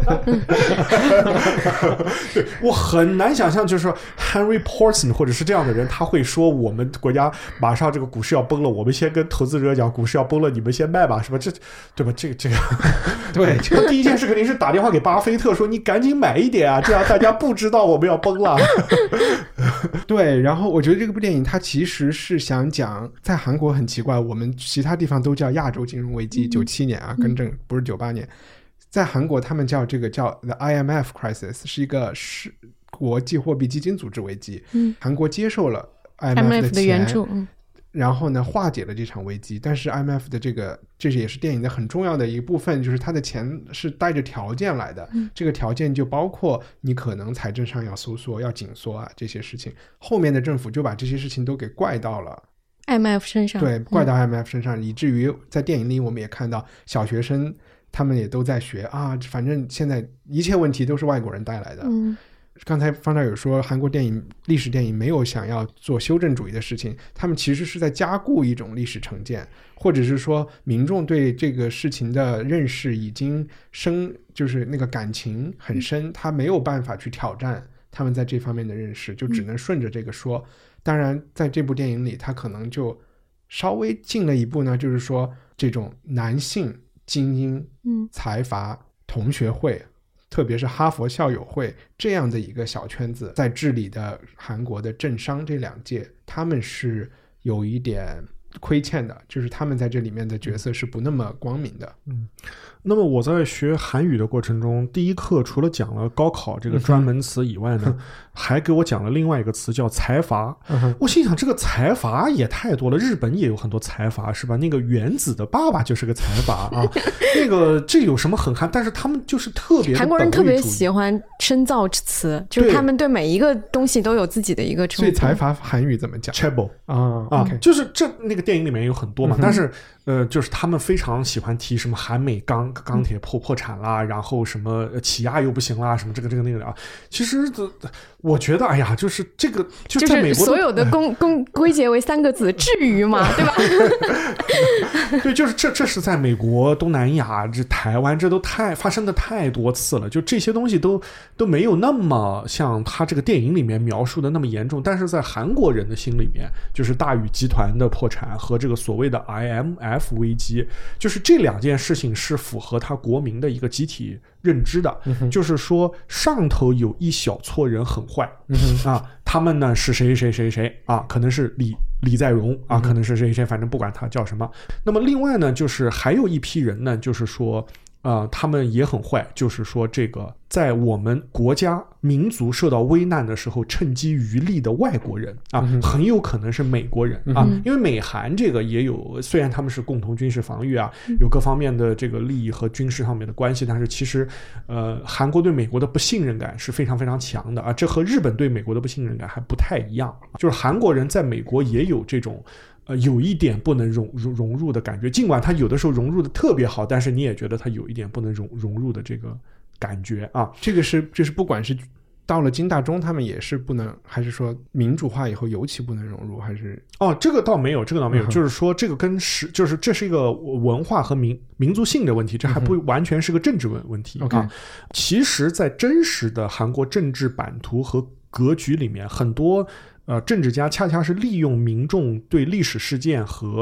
对，我很难想象就是说 Henry Paulson 或者是这样的人他会说我们国家马上这个股市要崩了，我们先跟投资者讲股市要崩了，你们先卖吧，是吧？这对吧？这个这个，对，他第一件事肯定是打电话给巴菲特说：“你赶紧买一点啊，这样大家不知道我们要崩了。” 对，然后我觉得这部电影它其实是想讲，在韩国很奇怪，我们其他地方都叫亚洲金融危机，九七年啊，更正不是九八年，在韩国他们叫这个叫 The I M F Crisis， 是一个是国际货币基金组织危机。嗯，韩国接受了 I M F 的钱， 的援助，嗯。 然后呢，化解了这场危机。但是 I M F 的这个，这也是电影的很重要的一部分，就是它的钱是带着条件来的。嗯、这个条件就包括你可能财政上要收缩、要紧缩啊这些事情。后面的政府就把这些事情都给怪到了 I M F 身上， 对，怪到 I M F 身上，嗯、以至于在电影里我们也看到小学生他们也都在学啊，反正现在一切问题都是外国人带来的。嗯。刚才方丈有说韩国电影历史电影没有想要做修正主义的事情，他们其实是在加固一种历史成见，或者是说民众对这个事情的认识已经深，就是那个感情很深，他没有办法去挑战他们在这方面的认识，就只能顺着这个说。当然在这部电影里他可能就稍微进了一步呢，就是说这种男性精英、财阀、同学会，特别是哈佛校友会这样的一个小圈子，在治理的韩国的政商这两届，他们是有一点亏欠的，就是他们在这里面的角色是不那么光明的。嗯， 那么我在学韩语的过程中，第一课除了讲了高考这个专门词以外呢，嗯、还给我讲了另外一个词叫财阀。嗯、我心想这个财阀也太多了，日本也有很多财阀是吧？那个原子的爸爸就是个财阀啊，那个这有什么很憨？但是他们就是特别的韩国人特别喜欢深造词，就是他们对每一个东西都有自己的一个称呼。 所以财阀韩语怎么讲 ？chaebol 啊啊， okay. 就是这那个电影里面有很多嘛，嗯、但是呃，就是他们非常喜欢提什么韩美钢钢铁破破产啦，然后什么起亚又不行啦，什么这个这个那个的啊。其实我觉得，哎呀，就是这个就在美国、 就是、所有的公公归结为三个字，至于吗？对吧？ 对，就是这这是在美国、东南亚、这台湾，这都太发生的太多次了。就这些东西都都没有那么像他这个电影里面描述的那么严重，但是在韩国人的心里面，就是大宇集团的破产和这个所谓的 I M F 危机，就是这两件事情是符合他国民的一个集体认知的，嗯、就是说上头有一小撮人很坏，嗯、啊，他们呢是谁谁谁谁啊，可能是李李在镕啊，可能是谁谁，反正不管他叫什么。那么另外呢，就是还有一批人呢，就是说呃，他们也很坏，就是说这个在我们国家民族受到危难的时候趁机渔利的外国人啊，嗯、很有可能是美国人啊，嗯、因为美韩这个也有，虽然他们是共同军事防御啊，有各方面的这个利益和军事上面的关系，但是其实呃，韩国对美国的不信任感是非常非常强的啊，这和日本对美国的不信任感还不太一样，就是韩国人在美国也有这种呃，有一点不能融融融入的感觉，尽管他有的时候融入的特别好，但是你也觉得他有一点不能融融入的这个感觉啊。 这个是就是不管是到了金大中他们也是不能，还是说民主化以后尤其不能融入，还是哦，这个倒没有，这个倒没有，嗯、就是说这个跟是就是这是一个文化和民民族性的问题，这还不完全是个政治问问题、嗯、啊。其实，在真实的韩国政治版图和格局里面，很多。呃，政治家恰恰是利用民众对历史事件和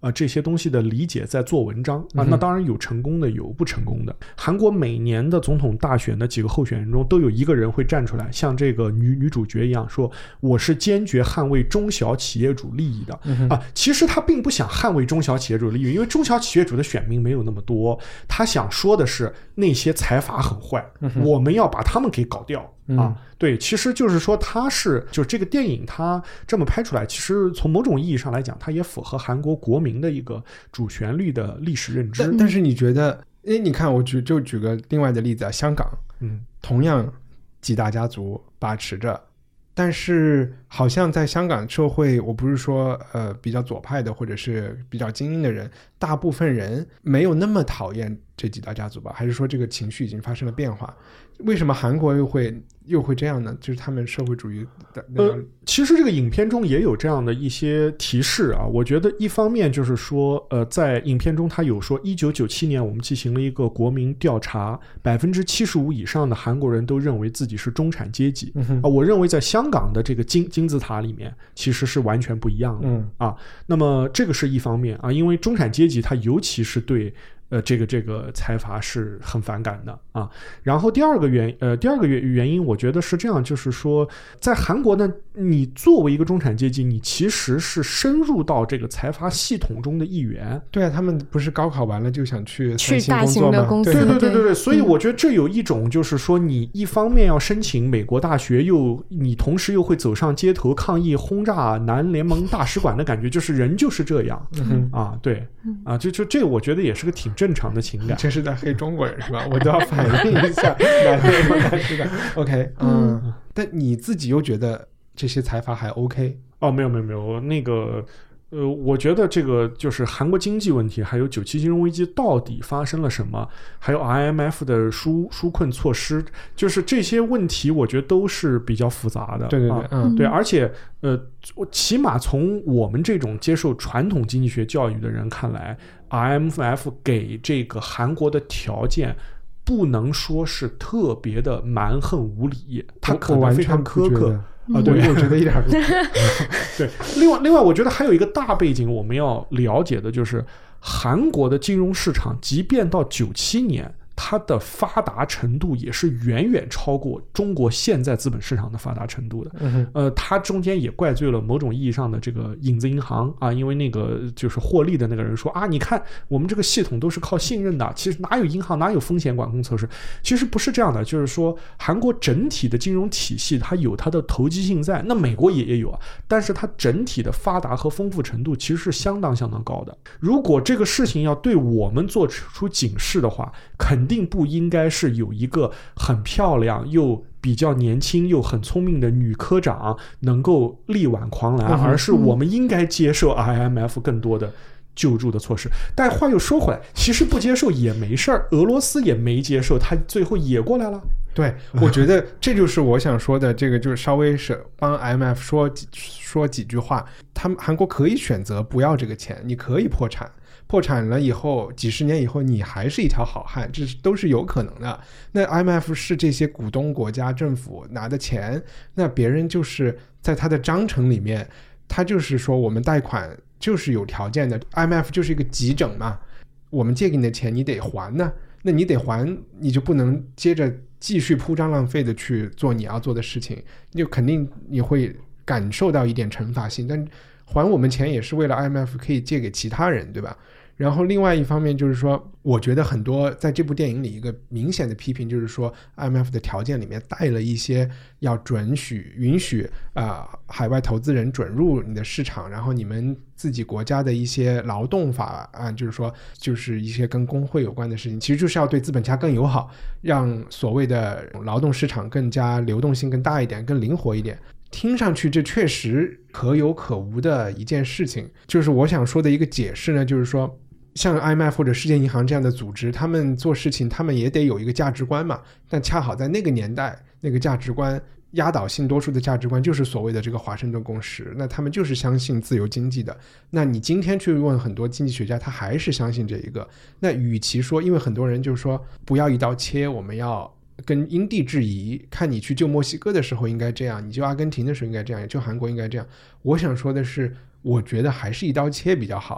呃这些东西的理解在做文章啊。那当然有成功的，有不成功的。韩国每年的总统大选的几个候选人中，都有一个人会站出来，像这个女女主角一样说，我是坚决捍卫中小企业主利益的、嗯、啊。其实他并不想捍卫中小企业主利益，因为中小企业主的选民没有那么多，他想说的是那些财阀很坏、嗯、我们要把他们给搞掉啊。对，其实就是说他是就这个电影他这么拍出来，其实从某种意义上来讲，它也符合韩国国民的一个主旋律的历史认知。 但, 但是你觉得，哎，你看我举就举个另外的例子啊，香港，嗯，同样几大家族把持着，但是好像在香港社会，我不是说呃比较左派的或者是比较精英的人，大部分人没有那么讨厌这几大家族吧？还是说这个情绪已经发生了变化？为什么韩国又会又会这样呢？就是他们社会主义的那个、 呃、其实这个影片中也有这样的一些提示啊。我觉得一方面就是说呃，在影片中他有说一九九七年我们进行了一个国民调查， 百分之七十五 以上的韩国人都认为自己是中产阶级、嗯啊、我认为在香港的这个金金字塔里面其实是完全不一样的、嗯、啊。那么这个是一方面啊，因为中产阶级他尤其是对呃，这个这个财阀是很反感的啊。然后第二个原呃第二个原因，我觉得是这样，就是说，在韩国呢，你作为一个中产阶级，你其实是深入到这个财阀系统中的一员。 对啊，他们不是高考完了就想去去大型的公司， 对对对对对。所以我觉得这有一种就是说，你一方面要申请美国大学，又你同时又会走上街头抗议轰炸南联盟大使馆的感觉，就是人就是这样、嗯、啊，对啊，就就这个我觉得也是个挺正常的情感。 这是在黑中国人是吧？我都要反映一下南联盟大使馆。OK， 嗯, 嗯，但你自己又觉得这些财阀还 OK？ 哦，没有没有没有，那个呃，我觉得这个就是韩国经济问题，还有九七金融危机到底发生了什么，还有 I M F 的纾纾困措施，就是这些问题，我觉得都是比较复杂的。 对对对， 啊、 嗯， 对，而且呃，起码从我们这种接受传统经济学教育的人看来 ，I M F 给这个韩国的条件不能说是特别的蛮横无理，他可能非常苛刻。啊，对， 我觉得一点不对。另外，另外，我觉得还有一个大背景我们要了解的就是，韩国的金融市场，即便到九七年，它的发达程度也是远远超过中国现在资本市场的发达程度的。嗯、呃，它中间也怪罪了某种意义上的这个影子银行啊，因为那个就是获利的那个人说啊，你看我们这个系统都是靠信任的，其实哪有银行哪有风险管控措施？其实不是这样的，就是说韩国整体的金融体系它有它的投机性在，那美国也也有啊，但是它整体的发达和丰富程度其实是相当相当高的。如果这个事情要对我们做出警示的话，肯定不应该是有一个很漂亮又比较年轻又很聪明的女科长能够力挽狂澜、嗯、而是我们应该接受 I M F 更多的救助的措施。但话又说回来，其实不接受也没事儿，俄罗斯也没接受，他最后也过来了。 对，我觉得这就是我想说的，这个就是稍微是帮 I M F 说说几句话。他们韩国可以选择不要这个钱，你可以破产，破产了以后几十年以后你还是一条好汉，这都是有可能的。那 I M F 是这些股东国家政府拿的钱，那别人就是在他的章程里面，他就是说我们贷款就是有条件的， I M F 就是一个急诊嘛，我们借给你的钱你得还呢，那你得还，你就不能接着继续铺张浪费的去做你要做的事情，你就肯定你会感受到一点惩罚性，但还我们钱也是为了 I M F 可以借给其他人，对吧？然后另外一方面就是说，我觉得很多在这部电影里一个明显的批评就是说 I M F 的条件里面带了一些要准许允许啊、呃、海外投资人准入你的市场，然后你们自己国家的一些劳动法啊，就是说就是一些跟工会有关的事情，其实就是要对资本家更友好，让所谓的劳动市场更加流动性更大一点，更灵活一点。听上去这确实可有可无的一件事情。就是我想说的一个解释呢，就是说像 I M F 或者世界银行这样的组织，他们做事情他们也得有一个价值观嘛，但恰好在那个年代，那个价值观压倒性多数的价值观就是所谓的这个华盛顿共识，那他们就是相信自由经济的。那你今天去问很多经济学家，他还是相信这一个。那与其说，因为很多人就说不要一刀切，我们要跟因地制宜，看你去救墨西哥的时候应该这样，你救阿根廷的时候应该这样，救韩国应该这样。我想说的是，我觉得还是一刀切比较好。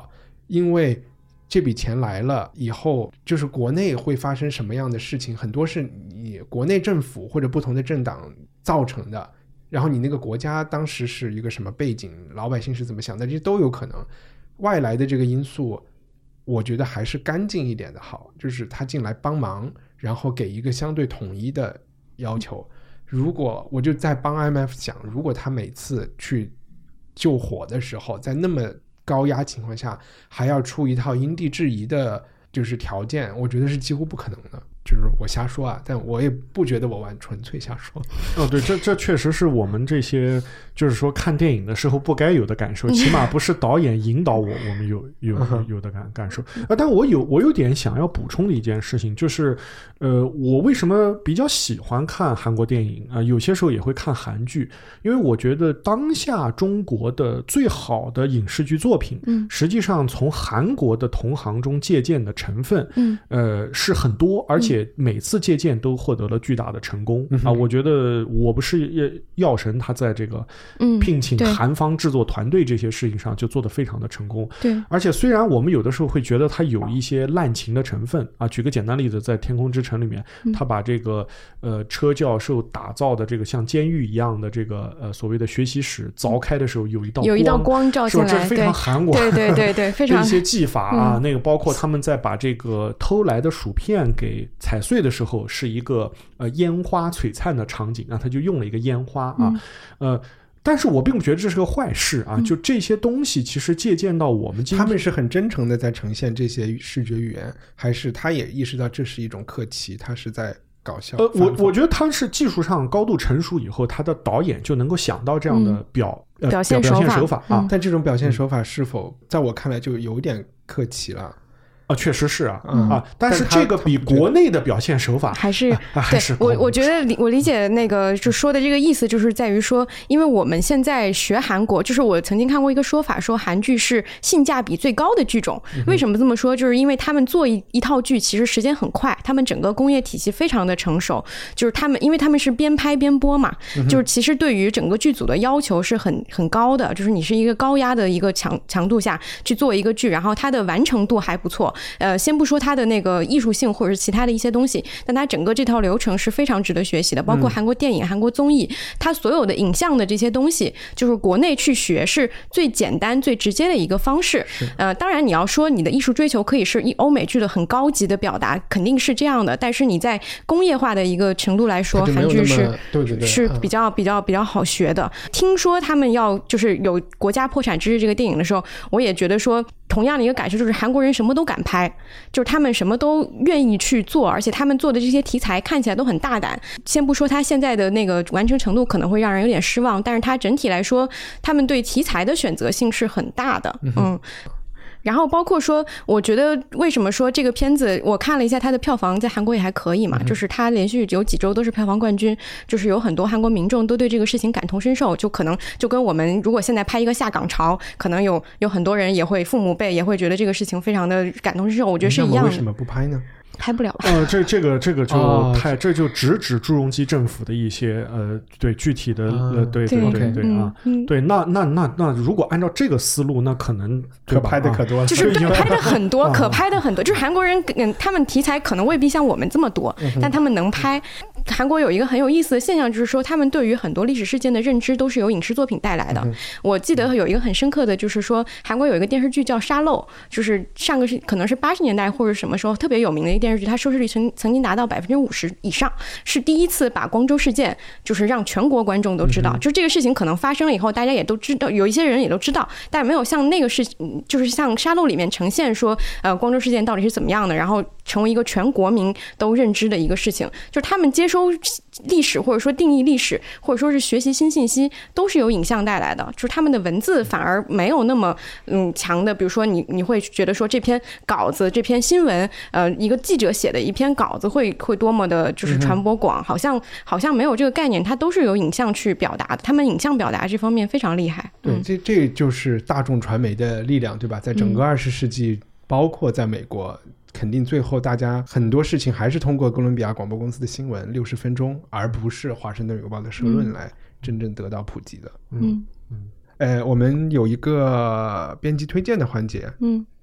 因为这笔钱来了以后，就是国内会发生什么样的事情，很多是你国内政府或者不同的政党造成的，然后你那个国家当时是一个什么背景，老百姓是怎么想的，这些都有可能。外来的这个因素我觉得还是干净一点的好，就是他进来帮忙，然后给一个相对统一的要求。如果我就在帮 I M F 讲，如果他每次去救火的时候在那么高压情况下还要出一套因地制宜的就是条件，我觉得是几乎不可能的。就是我瞎说啊，但我也不觉得我玩纯粹瞎说。 哦，对，这这确实是我们这些就是说看电影的时候不该有的感受，起码不是导演引导我，我们有有有的感感受。呃，但我有我有点想要补充的一件事情，就是呃，我为什么比较喜欢看韩国电影啊、呃？有些时候也会看韩剧，因为我觉得当下中国的最好的影视剧作品，嗯，实际上从韩国的同行中借鉴的成分，嗯，呃，是很多，而且每次借鉴都获得了巨大的成功、嗯、啊！我觉得我不是药神，他在这个聘请韩方制作团队这些事情上就做得非常的成功。对，而且虽然我们有的时候会觉得他有一些滥情的成分啊，举个简单例子，在《天空之城》里面，他把这个呃车教授打造的这个像监狱一样的这个呃所谓的学习室凿开的时候有一道光， 有一道光照进来， 这非常韩国， 对对对对，非常一些技法啊、嗯，那个包括他们在把这个偷来的薯片给踩碎的时候是一个呃烟花璀璨的场景啊，他就用了一个烟花啊、嗯，呃，但是我并不觉得这是个坏事啊，嗯、就这些东西其实借鉴到我们今天， 他们是很真诚的在呈现这些视觉语言，还是他也意识到这是一种客气，他是在搞笑？ 呃，我我觉得他是技术上高度成熟以后，他的导演就能够想到这样的表、 嗯呃、表现手法, 表现手法啊、 嗯，但这种表现手法是否在我看来就有点客气了？ 啊，确实是啊，嗯、啊，但是这个比国内的表现手法还是、 啊、还是我我觉得我理解那个就说的这个意思，就是在于说，因为我们现在学韩国，就是我曾经看过一个说法，说韩剧是性价比最高的剧种。嗯、为什么这么说？就是因为他们做一一套剧其实时间很快，他们整个工业体系非常的成熟，就是他们因为他们是边拍边播嘛，嗯、就是其实对于整个剧组的要求是很很高的，就是你是一个高压的一个强强度下去做一个剧，然后它的完成度还不错。呃，先不说它的那个艺术性或者是其他的一些东西，但它整个这套流程是非常值得学习的。包括韩国电影、嗯、韩国综艺，它所有的影像的这些东西，就是国内去学是最简单、最直接的一个方式。呃，当然你要说你的艺术追求可以是欧美剧的很高级的表达，肯定是这样的。但是你在工业化的一个程度来说，韩剧是对对对是比较比较比较好学的。听说他们要就是有国家破产之日这个电影的时候，我也觉得说。同样的一个感受就是韩国人什么都敢拍，就是他们什么都愿意去做，而且他们做的这些题材看起来都很大胆。先不说他现在的那个完成程度可能会让人有点失望，但是他整体来说他们对题材的选择性是很大的。嗯, 嗯然后包括说我觉得为什么说这个片子我看了一下它的票房在韩国也还可以嘛、嗯、就是它连续有几周都是票房冠军，就是有很多韩国民众都对这个事情感同身受，就可能就跟我们如果现在拍一个下岗潮，可能有有很多人也会父母辈也会觉得这个事情非常的感同身受，我觉得是一样的。 为什么不拍呢？ 拍不了吧？ 呃，这这个这个就太、哦、这就直指朱镕基政府的一些呃对具体的、嗯、呃对对对 对, 对、嗯、啊、嗯、对那那那那如果按照这个思路，那可能可拍的可多了， 就是对拍的很多，可拍的很多，就是韩国人嗯他们题材可能未必像我们这么多，嗯、但他们能拍。韩国有一个很有意思的现象，就是说他们对于很多历史事件的认知都是由影视作品带来的。嗯、我记得有一个很深刻的就是说，韩国有一个电视剧叫《沙漏》，就是上个是可能是八十年代或者什么时候特别有名的一个电视剧，它收视率曾曾经达到百分之五十以上，是第一次把光州事件就是让全国观众都知道。嗯、就这个事情可能发生了以后，大家也都知道，有一些人也都知道，但没有像那个事，就是像《沙漏》里面呈现说，呃，光州事件到底是怎么样的，然后成为一个全国民都认知的一个事情，就是他们接收历史或者说定义历史或者说是学习新信息都是由影像带来的，就是他们的文字反而没有那么嗯强的，比如说你你会觉得说这篇稿子这篇新闻呃一个记者写的一篇稿子会会多么的就是传播广、嗯、好像好像没有这个概念，它都是由影像去表达的，他们影像表达这方面非常厉害。 对、嗯、这这就是大众传媒的力量，对吧？在整个二十世纪、嗯、包括在美国，肯定最后大家很多事情还是通过哥伦比亚广播公司的新闻六十分钟，而不是华盛顿邮报的社论来真正得到普及的。 嗯嗯， 呃，我们有一个编辑推荐的环节。 嗯，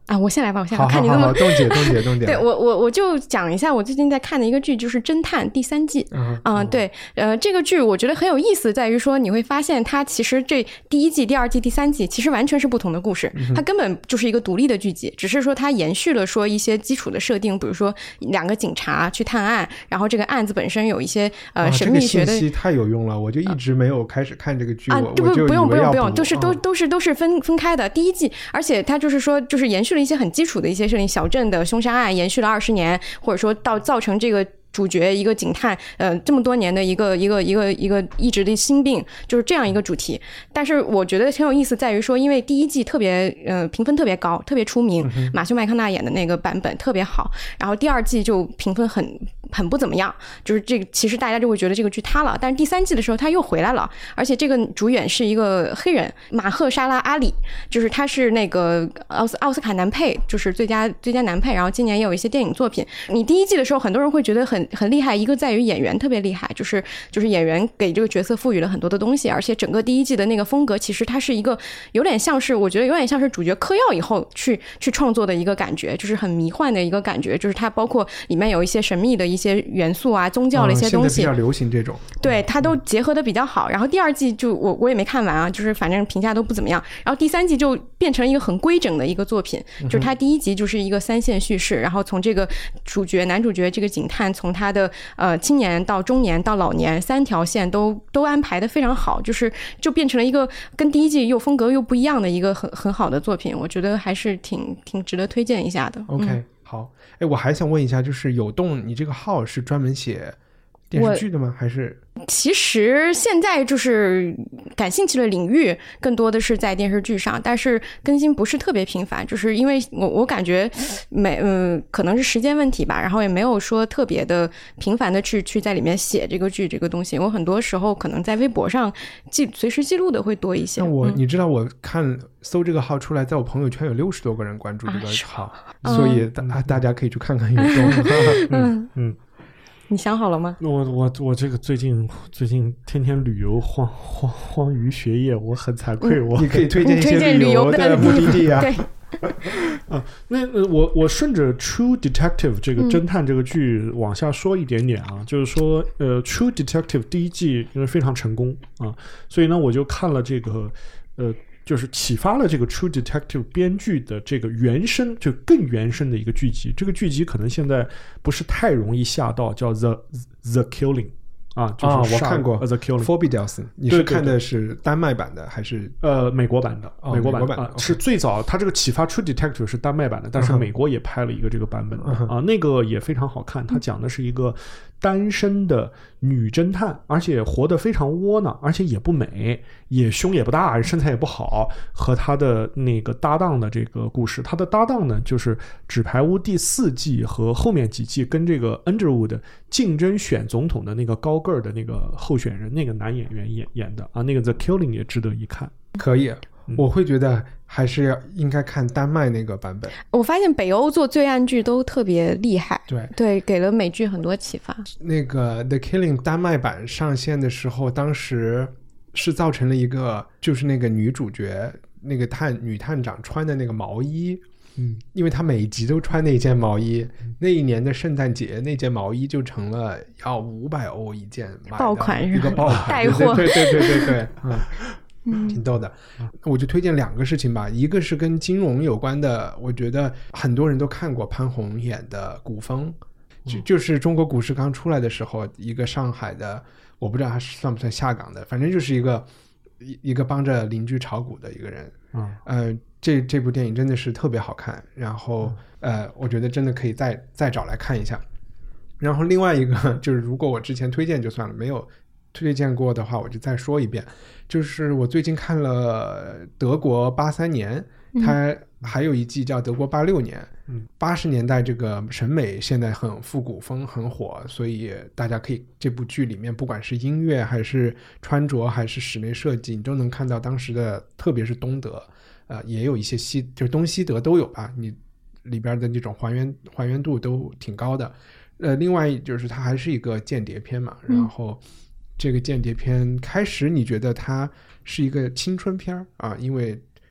啊，我先来吧，我先来。 好好好好，冻姐，冻姐，冻姐。 对我，我我就讲一下我最近在看的一个剧，就是《侦探》第三季。嗯、呃、对，呃，这个剧我觉得很有意思，在于说你会发现它其实这第一季、第二季、第三季其实完全是不同的故事，它根本就是一个独立的剧集，只是说它延续了说一些基础的设定，比如说两个警察去探案，然后这个案子本身有一些呃神秘学的。 这个信息太有用了，我就一直没有开始看这个剧。 啊， 我不不用不用不用，都是都嗯、 都是都是分分开的。第一季，而且它就是说就是延续了一些很基础的一些设定，小镇的凶杀案延续了二十年，或者说到造成这个主角一个警探呃这么多年的一个一个一个一个一直的心病，就是这样一个主题。但是我觉得很有意思在于说，因为第一季特别呃评分特别高，特别出名，嗯、马修麦康纳演的那个版本特别好，然后第二季就评分很很不怎么样，就是这个其实大家就会觉得这个剧塌了。但是第三季的时候他又回来了，而且这个主演是一个黑人马赫沙拉阿里，就是他是那个奥斯奥斯卡男配，就是最佳最佳男配，然后今年也有一些电影作品。你第一季的时候很多人会觉得很很厉害，一个在于演员特别厉害，就是就是演员给这个角色赋予了很多的东西，而且整个第一季的那个风格其实它是一个有点像是我觉得有点像是主角嗑药以后去去创作的一个感觉，就是很迷幻的一个感觉，就是它包括里面有一些神秘的一些元素啊，宗教的一些东西， 嗯、现在比较流行这种， 对，它都结合的比较好。然后第二季就我我也没看完啊，就是反正评价都不怎么样。然后第三季就变成了一个很规整的一个作品，就是它第一集就是一个三线叙事，然后从这个主角男主角这个警探从他的呃青年到中年到老年三条线都都安排的非常好，就是就变成了一个跟第一季又风格又不一样的一个很很好的作品，我觉得还是挺挺值得推荐一下的。 OK、嗯、好。哎，我还想问一下，就是有动你这个号是专门写电视剧的吗？还是其实现在就是感兴趣的领域更多的是在电视剧上，但是更新不是特别频繁，就是因为我我感觉没嗯可能是时间问题吧，然后也没有说特别的频繁的去去在里面写这个剧这个东西。我很多时候可能在微博上记随时记录的会多一些。 那我、 嗯、 你知道我看搜这个号出来，在我朋友圈有六十多个人关注这个号， 啊、 所以大、嗯、大家可以去看看有动。 嗯嗯。 你想好了吗？ 我我我这个最近最近天天旅游荒荒荒于学业，我很惭愧。我你可以推荐一些旅游的目的地啊。 对。 啊，那我我顺着 True Detective 这个侦探这个剧往下说一点点啊，嗯、就是说呃 True Detective 第一季因为非常成功啊，所以呢我就看了这个呃。就是启发了这个 True Detective 编剧的这个原生，就更原生的一个剧集。这个剧集可能现在不是太容易下到，叫 The The Killing 啊，就是、 啊、我看过 The Killing Forbidelsen。你是看的是丹麦版的还是呃美国版的？ 哦、 美国版的、 版的、 啊、是最早，它这个启发 True Detective 是丹麦版的，但是美国也拍了一个这个版本的、uh-huh. 啊，那个也非常好看。它讲的是一个单身的女侦探，而且活得非常窝囊，而且也不美，也胸也不大，身材也不好，和她的那个搭档的这个故事。她的搭档呢，就是《纸牌屋》第四季和后面几季跟这个 Underwood 竞争选总统的那个高个儿的那个候选人，那个男演员演演的啊，那个 The Killing 也值得一看。 可以，我会觉得还是要应该看丹麦那个版本。 我发现北欧做罪案剧都特别厉害， 对对，给了美剧很多启发。 那个 The Killing 丹麦版上线的时候，当时是造成了一个，就是那个女主角那个探女探长穿的那个毛衣，嗯，因为她每一集都穿那件毛衣，嗯、那一年的圣诞节那件毛衣就成了要五百欧一件买的， 爆款是吧？ 一个爆款带货， 对对对对对对，嗯。挺逗的，我就推荐两个事情吧。一个是跟金融有关的，我觉得很多人都看过潘虹演的《古风》，就就是中国股市刚出来的时候，一个上海的，我不知道他算不算下岗的，反正就是一个一个帮着邻居炒股的一个人。嗯，呃，这这部电影真的是特别好看，然后呃，我觉得真的可以再再找来看一下。然后另外一个就是，如果我之前推荐就算了，没有推荐过的话，我就再说一遍。就是我最近看了德国八三年，它还有一季叫德国八六年。八十年代这个审美现在很复古风，很火，所以大家可以这部剧里面不管是音乐还是穿着还是室内设计，你都能看到当时的，特别是东德，呃，也有一些西，就是东西德都有吧，你里边的这种还原还原度都挺高的。呃，另外就是它还是一个间谍片嘛，然后。嗯这个间谍片开始你觉得它是一个青春片啊，因为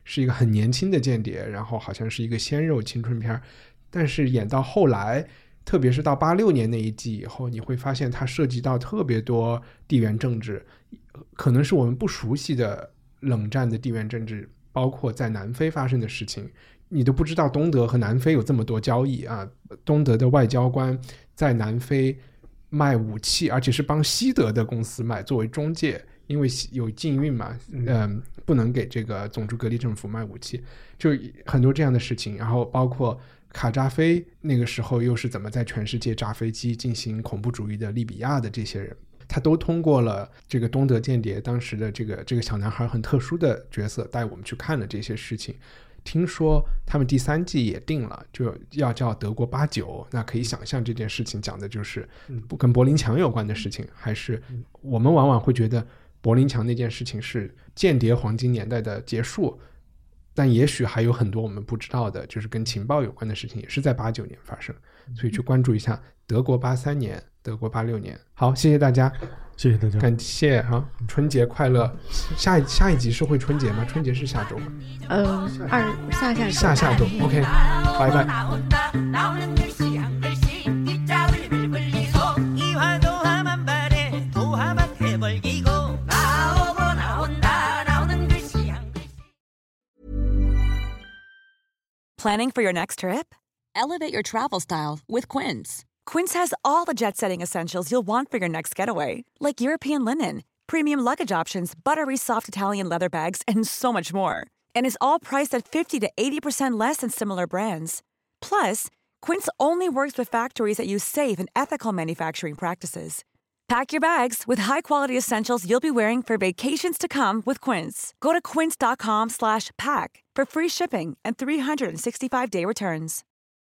是一个很年轻的间谍，然后好像是一个鲜肉青春片，但是演到后来，特别是到八六年那一季以后，你会发现它涉及到特别多地缘政治，可能是我们不熟悉的冷战的地缘政治，包括在南非发生的事情，你都不知道东德和南非有这么多交易啊！东德的外交官在南非卖武器，而且是帮西德的公司卖，作为中介，因为有禁运嘛，嗯、呃，不能给这个种族隔离政府卖武器，就很多这样的事情。然后包括卡扎菲那个时候又是怎么在全世界炸飞机进行恐怖主义的利比亚的这些人，他都通过了这个东德间谍当时的这个这个小男孩很特殊的角色带我们去看了这些事情。听说他们第三季也定了，就要叫德国八九，那可以想象这件事情讲的就是不跟柏林墙有关的事情，还是我们往往会觉得柏林墙那件事情是间谍黄金年代的结束，但也许还有很多我们不知道的，就是跟情报有关的事情也是在八九年发生，所以去关注一下德国八三年，德国八六年。好，谢谢大家， 谢谢大家， 感谢啊，春节快乐！下一下一集是会春节吗？春节是下周吗？ 呃，二下下周下下周 ，OK， 拜拜。 Planning for your next trip? Elevate your travel style with Quince. Quince has all the jet-setting essentials you'll want for your next getaway, like European linen, premium luggage options, buttery soft Italian leather bags, and so much more. And is all priced at fifty to eighty percent less than similar brands. Plus, Quince only works with factories that use safe and ethical manufacturing practices. Pack your bags with high-quality essentials you'll be wearing for vacations to come with Quince. Go to quince.com slash pack for free shipping and three sixty-five day returns.